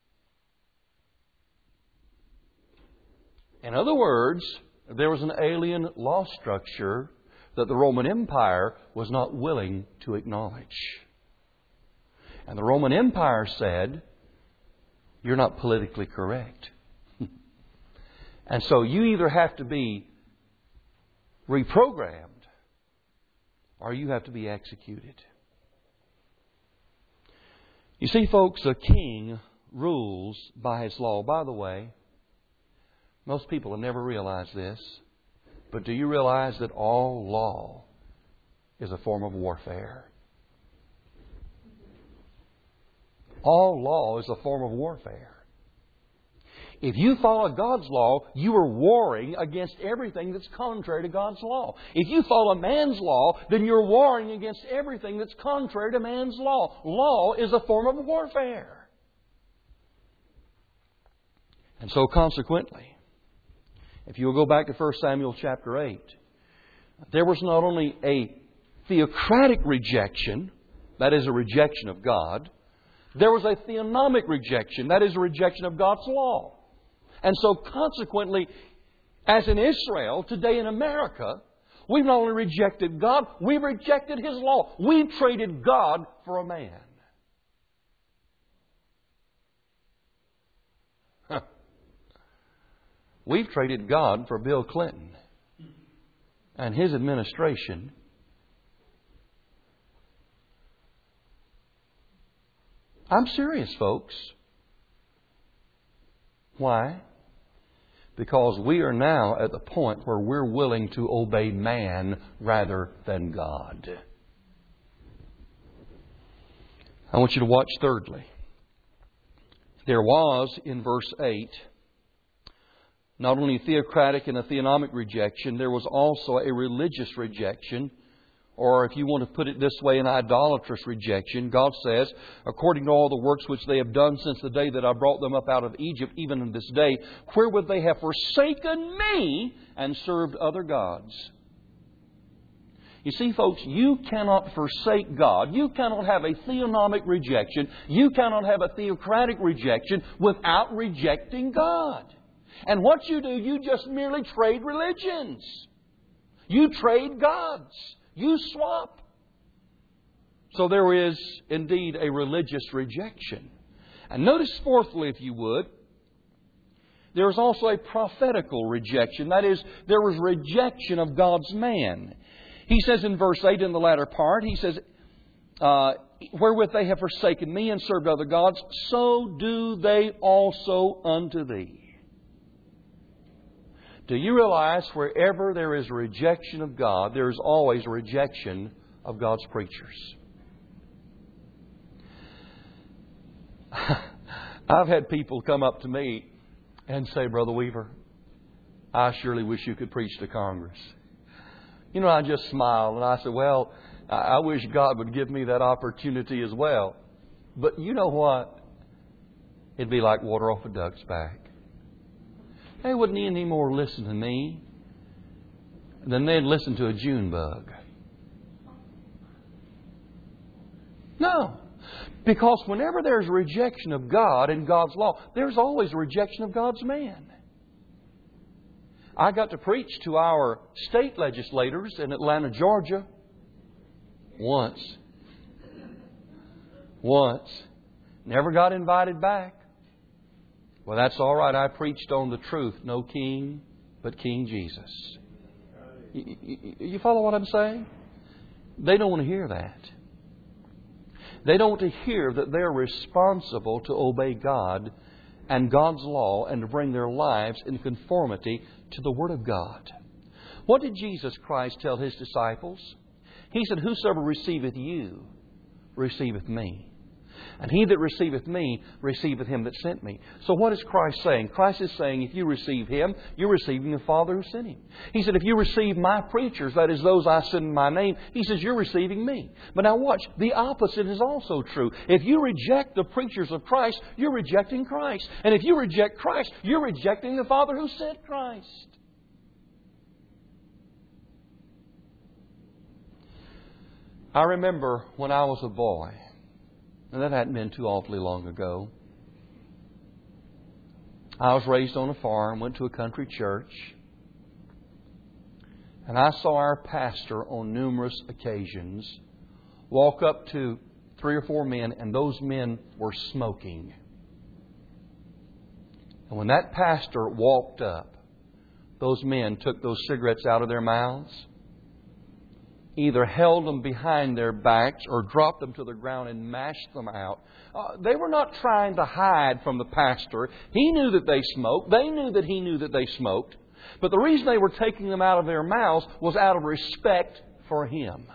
In other words, there was an alien law structure that the Roman Empire was not willing to acknowledge. And the Roman Empire said, you're not politically correct. And so you either have to be reprogrammed or you have to be executed. You see, folks, a king rules by his law. By the way, most people have never realized this, but do you realize that all law is a form of warfare? All law is a form of warfare. If you follow God's law, you are warring against everything that's contrary to God's law. If you follow man's law, then you're warring against everything that's contrary to man's law. Law is a form of warfare. And so consequently, if you'll go back to First Samuel chapter eight, there was not only a theocratic rejection, that is a rejection of God, there was a theonomic rejection, that is a rejection of God's law. And so consequently, as in Israel, today in America, we've not only rejected God, we've rejected His law. We've traded God for a man. Huh. We've traded God for Bill Clinton and his administration. I'm serious, folks. Why? Because we are now at the point where we're willing to obey man rather than God. I want you to watch thirdly. There was, in verse eight, not only a theocratic and a theonomic rejection, there was also a religious rejection. Or if you want to put it this way, an idolatrous rejection. God says, according to all the works which they have done since the day that I brought them up out of Egypt, even in this day, wherewith they have forsaken me and served other gods. You see, folks, you cannot forsake God. You cannot have a theonomic rejection. You cannot have a theocratic rejection without rejecting God. And what you do, you just merely trade religions. You trade gods. You swap. So there is indeed a religious rejection. And notice fourthly, if you would, there is also a prophetical rejection. That is, there was rejection of God's man. He says in verse eight in the latter part, he says, uh, wherewith they have forsaken me and served other gods, so do they also unto thee. Do you realize wherever there is a rejection of God, there is always a rejection of God's preachers? I've had people come up to me and say, Brother Weaver, I surely wish you could preach to Congress. You know, I just smiled and I said, well, I wish God would give me that opportunity as well. But you know what? It'd be like water off a duck's back. They wouldn't any more listen to me than they'd listen to a June bug. No. Because whenever there's a rejection of God and God's law, there's always a rejection of God's man. I got to preach to our state legislators in Atlanta, Georgia. Once. Once. Never got invited back. Well, that's all right. I preached on the truth. No king but King Jesus. You, you, you follow what I'm saying? They don't want to hear that. They don't want to hear that they're responsible to obey God and God's law and to bring their lives in conformity to the Word of God. What did Jesus Christ tell His disciples? He said, whosoever receiveth you, receiveth me. And he that receiveth me, receiveth Him that sent me. So what is Christ saying? Christ is saying, if you receive Him, you're receiving the Father who sent Him. He said, if you receive my preachers, that is those I send in my name, He says, you're receiving me. But now watch, the opposite is also true. If you reject the preachers of Christ, you're rejecting Christ. And if you reject Christ, you're rejecting the Father who sent Christ. I remember when I was a boy, and that hadn't been too awfully long ago. I was raised on a farm, went to a country church, and I saw our pastor on numerous occasions walk up to three or four men, and those men were smoking. And when that pastor walked up, those men took those cigarettes out of their mouths, either held them behind their backs or dropped them to the ground and mashed them out. Uh, they were not trying to hide from the pastor. He knew that they smoked. They knew that he knew that they smoked. But the reason they were taking them out of their mouths was out of respect for him.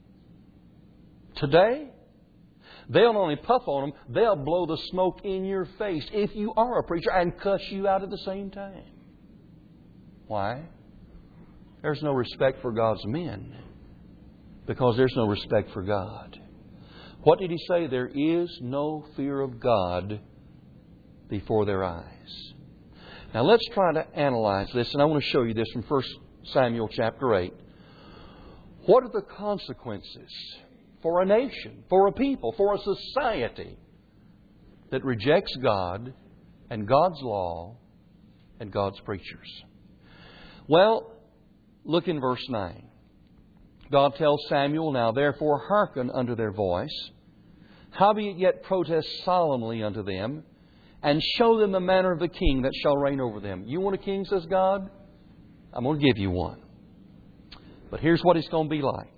Today, they'll not only puff on them, they'll blow the smoke in your face if you are a preacher and cuss you out at the same time. Why? There's no respect for God's men. Because there's no respect for God. What did He say? There is no fear of God before their eyes. Now let's try to analyze this. And I want to show you this from First Samuel chapter eight. What are the consequences for a nation, for a people, for a society that rejects God and God's law and God's preachers? Well, look in verse nine. God tells Samuel, now therefore hearken unto their voice, howbeit yet protest solemnly unto them, and show them the manner of the king that shall reign over them. You want a king, says God? I'm going to give you one. But here's what it's going to be like.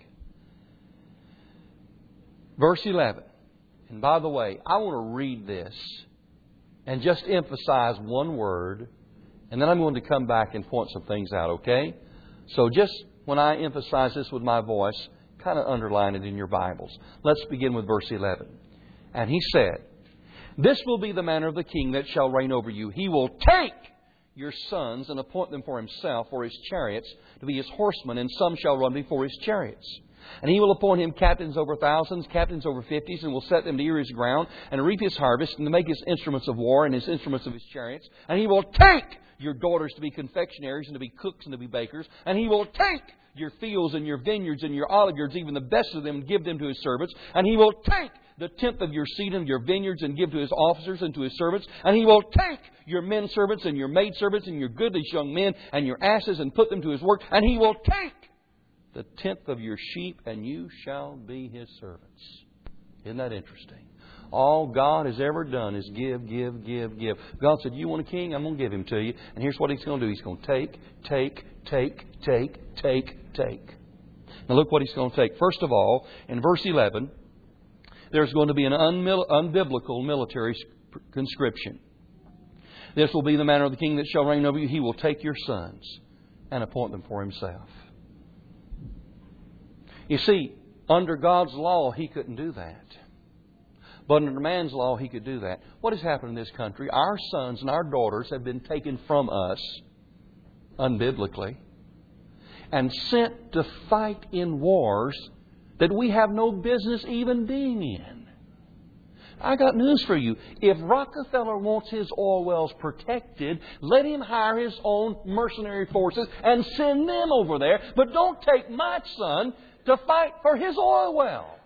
Verse eleven. And by the way, I want to read this and just emphasize one word, and then I'm going to come back and point some things out, okay? So just when I emphasize this with my voice, kind of underline it in your Bibles. Let's begin with verse eleven. And he said, this will be the manner of the king that shall reign over you. He will take your sons and appoint them for himself, for his chariots, to be his horsemen, and some shall run before his chariots. And he will appoint him captains over thousands, captains over fifties, and will set them to ear his ground, and reap his harvest, and to make his instruments of war, and his instruments of his chariots. And he will take your daughters to be confectionaries, and to be cooks, and to be bakers. And he will take your fields, and your vineyards, and your oliveyards, even the best of them, and give them to his servants. And he will take the tenth of your seed and your vineyards, and give to his officers and to his servants. And he will take your men servants, and your maid servants, and your goodliest young men, and your asses, and put them to his work. And he will take the tenth of your sheep, and you shall be his servants. Isn't that interesting? All God has ever done is give, give, give, give. God said, you want a king? I'm going to give him to you. And here's what he's going to do. He's going to take, take, take, take, take, take. Now look what he's going to take. First of all, in verse eleven, there's going to be an unmil- unbiblical military conscription. This will be the manner of the king that shall reign over you. He will take your sons and appoint them for himself. You see, under God's law, He couldn't do that. But under man's law, He could do that. What has happened in this country? Our sons and our daughters have been taken from us, unbiblically, and sent to fight in wars that we have no business even being in. I got news for you. If Rockefeller wants his oil wells protected, let him hire his own mercenary forces and send them over there. But don't take my son to fight for his oil well.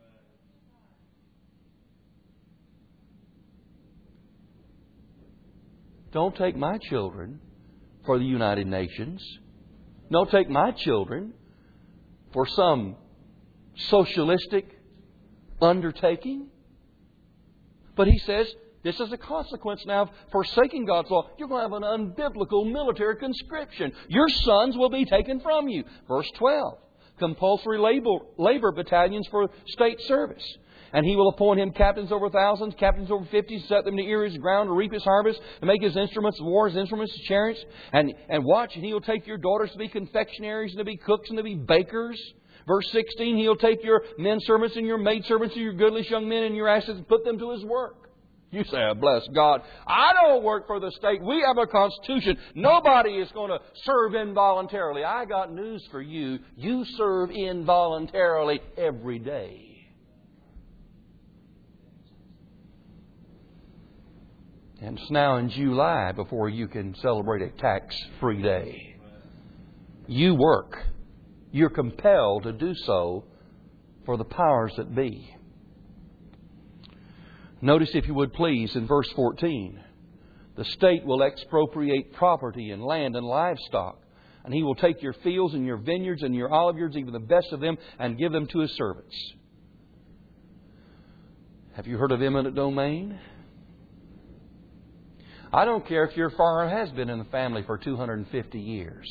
Don't take my children for the United Nations. Don't take my children for some socialistic undertaking. But He says, this is a consequence now of forsaking God's law. You're going to have an unbiblical military conscription. Your sons will be taken from you. Verse twelve. Compulsory labor, labor battalions for state service. And He will appoint him captains over thousands, captains over fifties, set them to ear his ground, to reap his harvest, to make his instruments of war, his instruments of chariots. And, and watch, and He will take your daughters to be confectionaries, and to be cooks, and to be bakers. Verse sixteen, He'll take your men servants and your maid servants and your goodlish young men and your asses and put them to His work. You say, bless God, I don't work for the state. We have a constitution. Nobody is going to serve involuntarily. I got news for you. You serve involuntarily every day. And it's now in July before you can celebrate a tax-free day. You work. You're compelled to do so for the powers that be. Notice, if you would please, in verse fourteen, the state will expropriate property and land and livestock, and He will take your fields and your vineyards and your olive yards, even the best of them, and give them to His servants. Have you heard of eminent domain? I don't care if your farmer has been in the family for two hundred fifty years.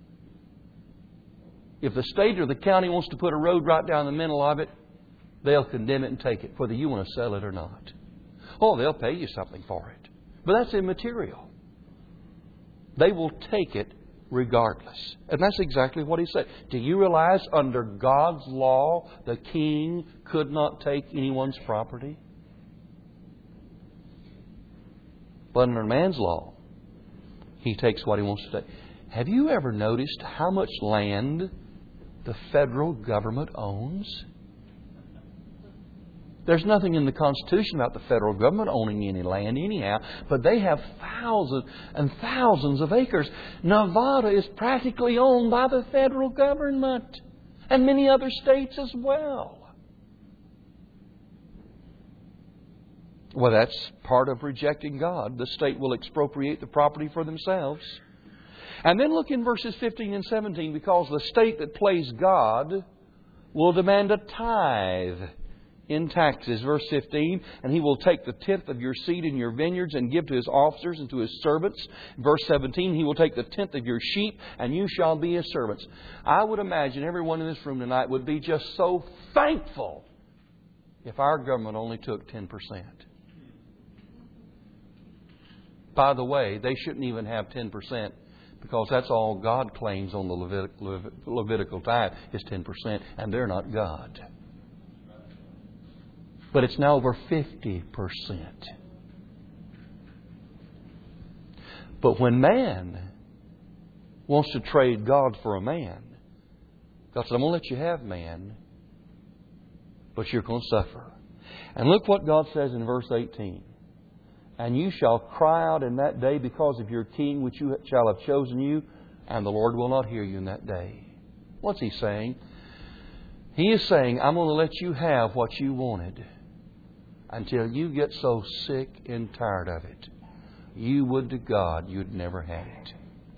If the state or the county wants to put a road right down the middle of it, they'll condemn it and take it, whether you want to sell it or not. Oh, they'll pay you something for it. But that's immaterial. They will take it regardless. And that's exactly what He said. Do you realize under God's law, the king could not take anyone's property? But under man's law, he takes what he wants to take. Have you ever noticed how much land the federal government owns? There's nothing in the Constitution about the federal government owning any land anyhow, but they have thousands and thousands of acres. Nevada is practically owned by the federal government, and many other states as well. Well, that's part of rejecting God. The state will expropriate the property for themselves. And then look in verses fifteen and seventeen, because the state that plays God will demand a tithe in taxes. Verse fifteen, and he will take the tenth of your seed in your vineyards and give to his officers and to his servants. Verse seventeen, he will take the tenth of your sheep and you shall be his servants. I would imagine everyone in this room tonight would be just so thankful if our government only took ten percent. By the way, they shouldn't even have ten percent, because that's all God claims on the Levit- Levit- Levitical tithe is ten percent, and they're not God. But it's now over fifty percent. But when man wants to trade God for a man, God said, I'm going to let you have man, but you're going to suffer. And look what God says in verse eighteen. And you shall cry out in that day because of your king which you shall have chosen you, and the Lord will not hear you in that day. What's He saying? He is saying, I'm going to let you have what you wanted until you get so sick and tired of it, you would to God you'd never had it.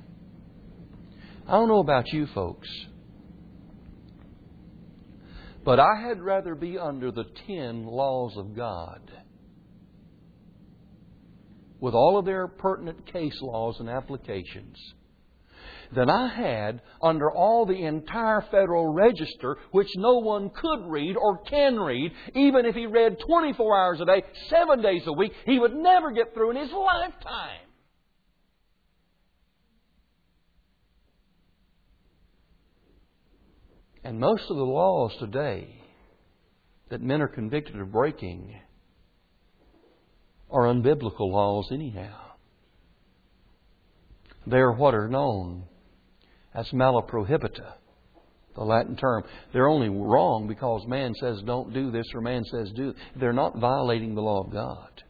I don't know about you folks, but I had rather be under the ten laws of God, with all of their pertinent case laws and applications, than I had under all the entire Federal Register, which no one could read or can read. Even if he read twenty-four hours a day, seven days a week, he would never get through in his lifetime. And most of the laws today that men are convicted of breaking are unbiblical laws anyhow. They are what are known as mala prohibita, the Latin term. They're only wrong because man says don't do this or man says do. They're not violating the law of God.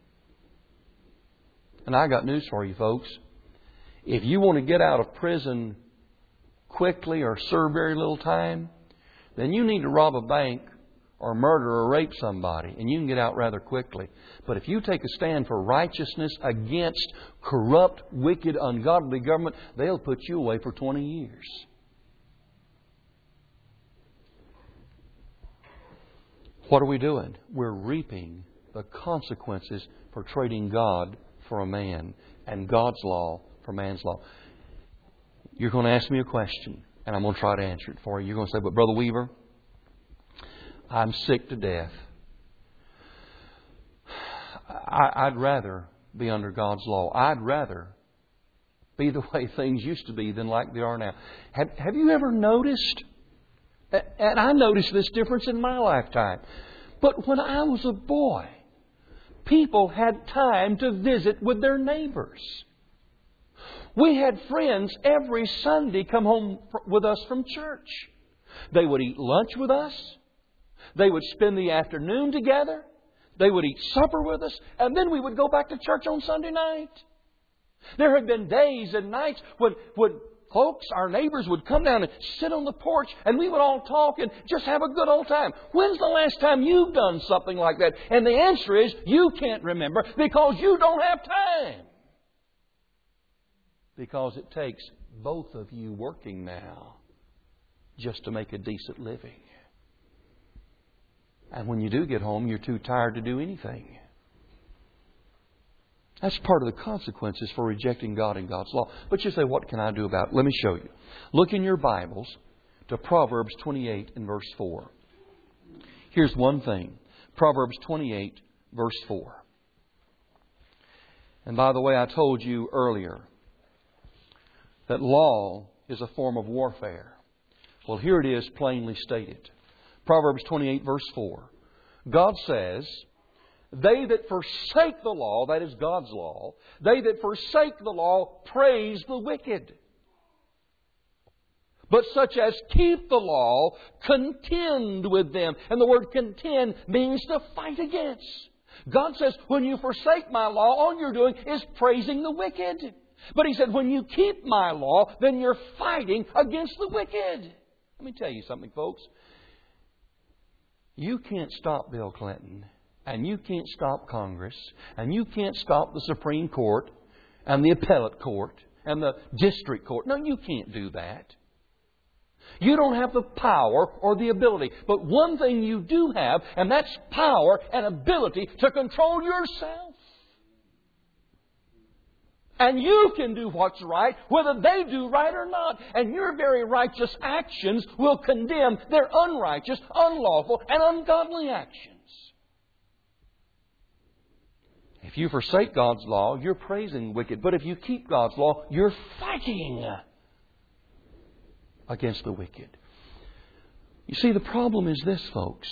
And I got news for you folks. If you want to get out of prison quickly or serve very little time, then you need to rob a bank or murder or rape somebody, and you can get out rather quickly. But if you take a stand for righteousness against corrupt, wicked, ungodly government, they'll put you away for twenty years. What are we doing? We're reaping the consequences for trading God for a man and God's law for man's law. You're going to ask me a question, and I'm going to try to answer it for you. You're going to say, but Brother Weaver, I'm sick to death. I, I'd rather be under God's law. I'd rather be the way things used to be than like they are now. Have, have you ever noticed, and I noticed this difference in my lifetime, but when I was a boy, people had time to visit with their neighbors. We had friends every Sunday come home with us from church. They would eat lunch with us. They would spend the afternoon together. They would eat supper with us. And then we would go back to church on Sunday night. There had been days and nights when, when folks, our neighbors, would come down and sit on the porch and we would all talk and just have a good old time. When's the last time you've done something like that? And the answer is you can't remember because you don't have time. Because it takes both of you working now just to make a decent living. And when you do get home, you're too tired to do anything. That's part of the consequences for rejecting God and God's law. But you say, what can I do about it? Let me show you. Look in your Bibles to Proverbs twenty-eight and verse four. Here's one thing. Proverbs twenty-eight, verse four. And by the way, I told you earlier that law is a form of warfare. Well, here it is plainly stated. Proverbs twenty-eight, verse four. God says, they that forsake the law, that is God's law, they that forsake the law praise the wicked. But such as keep the law, contend with them. And the word contend means to fight against. God says, when you forsake my law, all you're doing is praising the wicked. But He said, when you keep my law, then you're fighting against the wicked. Let me tell you something, folks. You can't stop Bill Clinton, and you can't stop Congress, and you can't stop the Supreme Court, and the appellate court, and the district court. No, you can't do that. You don't have the power or the ability. But one thing you do have, and that's power and ability to control yourself. And you can do what's right, whether they do right or not. And your very righteous actions will condemn their unrighteous, unlawful, and ungodly actions. If you forsake God's law, you're praising the wicked. But if you keep God's law, you're fighting against the wicked. You see, the problem is this, folks.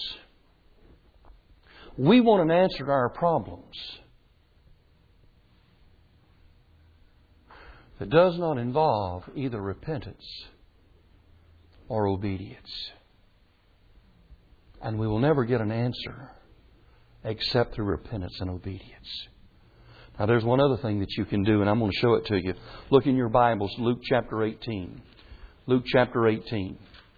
We want an answer to our problems that does not involve either repentance or obedience. And we will never get an answer except through repentance and obedience. Now there's one other thing that you can do, and I'm going to show it to you. Look in your Bibles, Luke chapter eighteen. Luke chapter eighteen.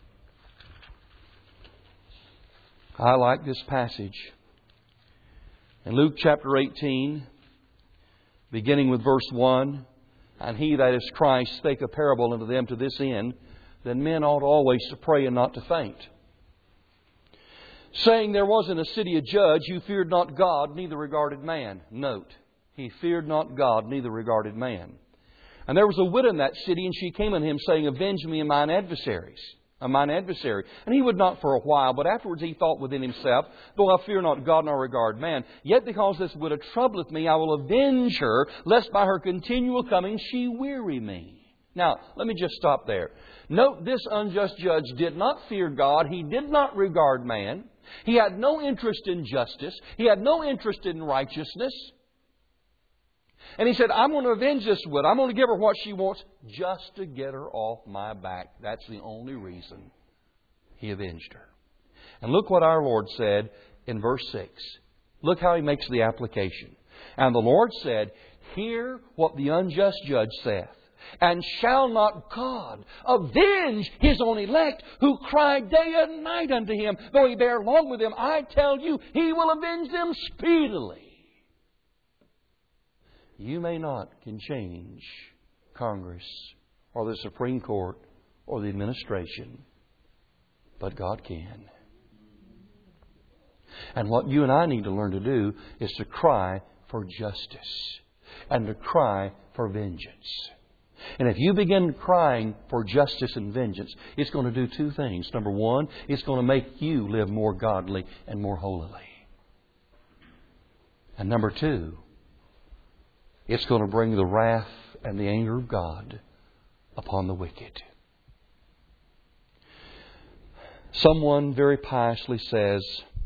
I like this passage. In Luke chapter eighteen, beginning with verse one, and he, that is Christ, spake a parable unto them to this end, that men ought always to pray and not to faint. Saying, there was in a city a judge who feared not God, neither regarded man. Note, he feared not God, neither regarded man. And there was a widow in that city, and she came unto him, saying, Avenge me of mine adversaries. Of mine adversary. And he would not for a while, but afterwards he thought within himself, Though I fear not God nor regard man, yet because this widow troubleth me, I will avenge her, lest by her continual coming she weary me. Now, let me just stop there. Note, this unjust judge did not fear God. He did not regard man. He had no interest in justice. He had no interest in righteousness. And he said, I'm going to avenge this widow. I'm going to give her what she wants just to get her off my back. That's the only reason he avenged her. And look what our Lord said in verse six. Look how he makes the application. And the Lord said, Hear what the unjust judge saith. And shall not God avenge His own elect, who cry day and night unto Him, though He bear long with them? I tell you, He will avenge them speedily. You may not can change Congress or the Supreme Court or the administration, but God can. And what you and I need to learn to do is to cry for justice and to cry for vengeance. And if you begin crying for justice and vengeance, it's going to do two things. Number one, it's going to make you live more godly and more holily. And number two, it's going to bring the wrath and the anger of God upon the wicked. Someone very piously says,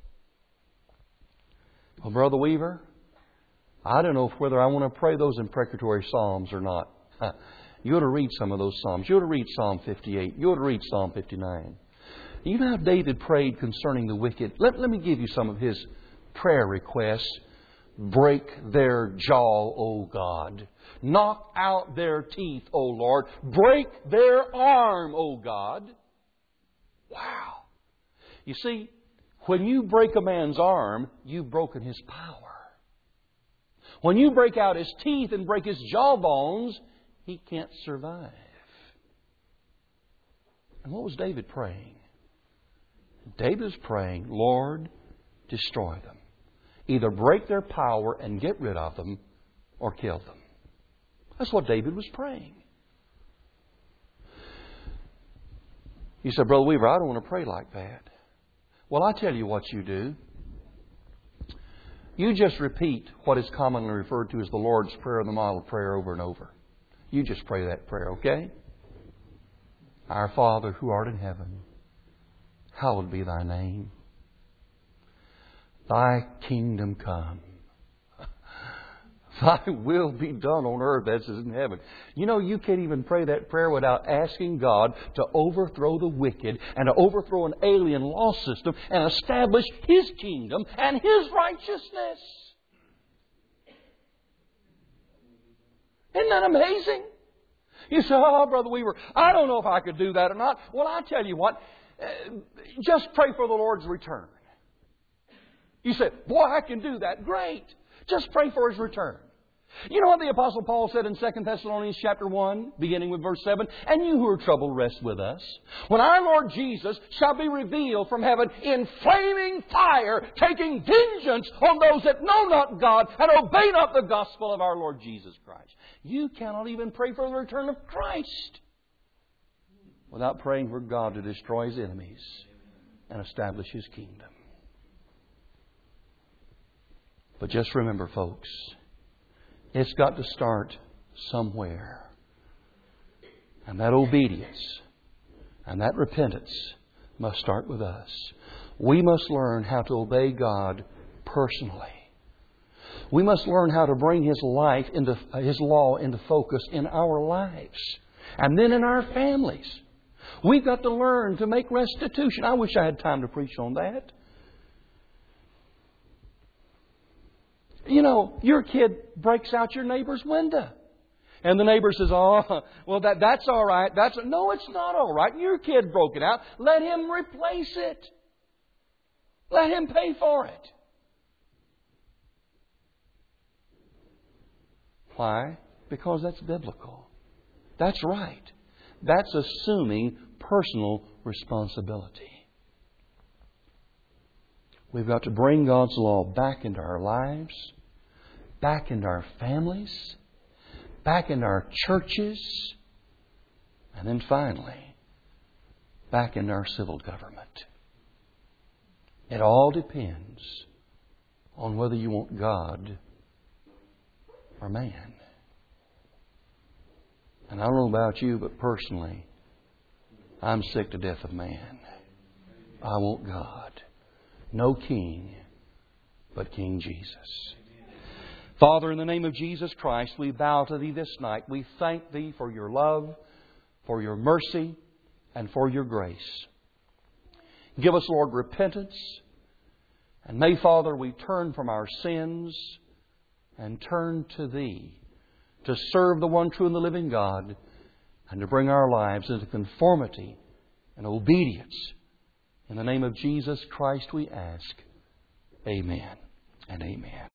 Well, Brother Weaver, I don't know whether I want to pray those imprecatory psalms or not. You ought to read some of those psalms. You ought to read Psalm fifty-eight. You ought to read Psalm fifty-nine. You know how David prayed concerning the wicked? Let, let me give you some of his prayer requests. Break their jaw, O God. Knock out their teeth, O Lord. Break their arm, O God. Wow. You see, when you break a man's arm, you've broken his power. When you break out his teeth and break his jawbones, he can't survive. And what was David praying? David was praying, Lord, destroy them. Either break their power and get rid of them, or kill them. That's what David was praying. You said, Brother Weaver, I don't want to pray like that. Well, I tell you what you do. You just repeat what is commonly referred to as the Lord's Prayer, the model prayer, over and over. You just pray that prayer, okay? Our Father who art in heaven, hallowed be Thy name. Thy kingdom come. Thy will be done on earth as it is in heaven. You know, you can't even pray that prayer without asking God to overthrow the wicked and to overthrow an alien law system and establish His kingdom and His righteousness. Isn't that amazing? You say, oh, Brother Weaver, I don't know if I could do that or not. Well, I tell you what, just pray for the Lord's return. You say, boy, I can do that. Great. Just pray for His return. You know what the Apostle Paul said in Second Thessalonians chapter one, beginning with verse seven? And you who are troubled, rest with us. When our Lord Jesus shall be revealed from heaven in flaming fire, taking vengeance on those that know not God and obey not the gospel of our Lord Jesus Christ. You cannot even pray for the return of Christ without praying for God to destroy His enemies and establish His kingdom. But just remember, folks, it's got to start somewhere. And that obedience and that repentance must start with us. We must learn how to obey God personally. We must learn how to bring His life into His law into focus in our lives and then in our families. We've got to learn to make restitution. I wish I had time to preach on that. You know, your kid breaks out your neighbor's window. And the neighbor says, oh, well, that, that's all right. That's No, it's not all right. Your kid broke it out. Let him replace it. Let him pay for it. Why? Because that's biblical. That's right. That's assuming personal responsibility. We've got to bring God's law back into our lives, back into our families, back in our churches, and then finally, back in our civil government. It all depends on whether you want God or man. And I don't know about you, but personally, I'm sick to death of man. I want God. No king, but King Jesus. Father, in the name of Jesus Christ, we bow to Thee this night. We thank Thee for Your love, for Your mercy, and for Your grace. Give us, Lord, repentance. And may, Father, we turn from our sins and turn to Thee to serve the one true and the living God and to bring our lives into conformity and obedience. In the name of Jesus Christ we ask. Amen and amen.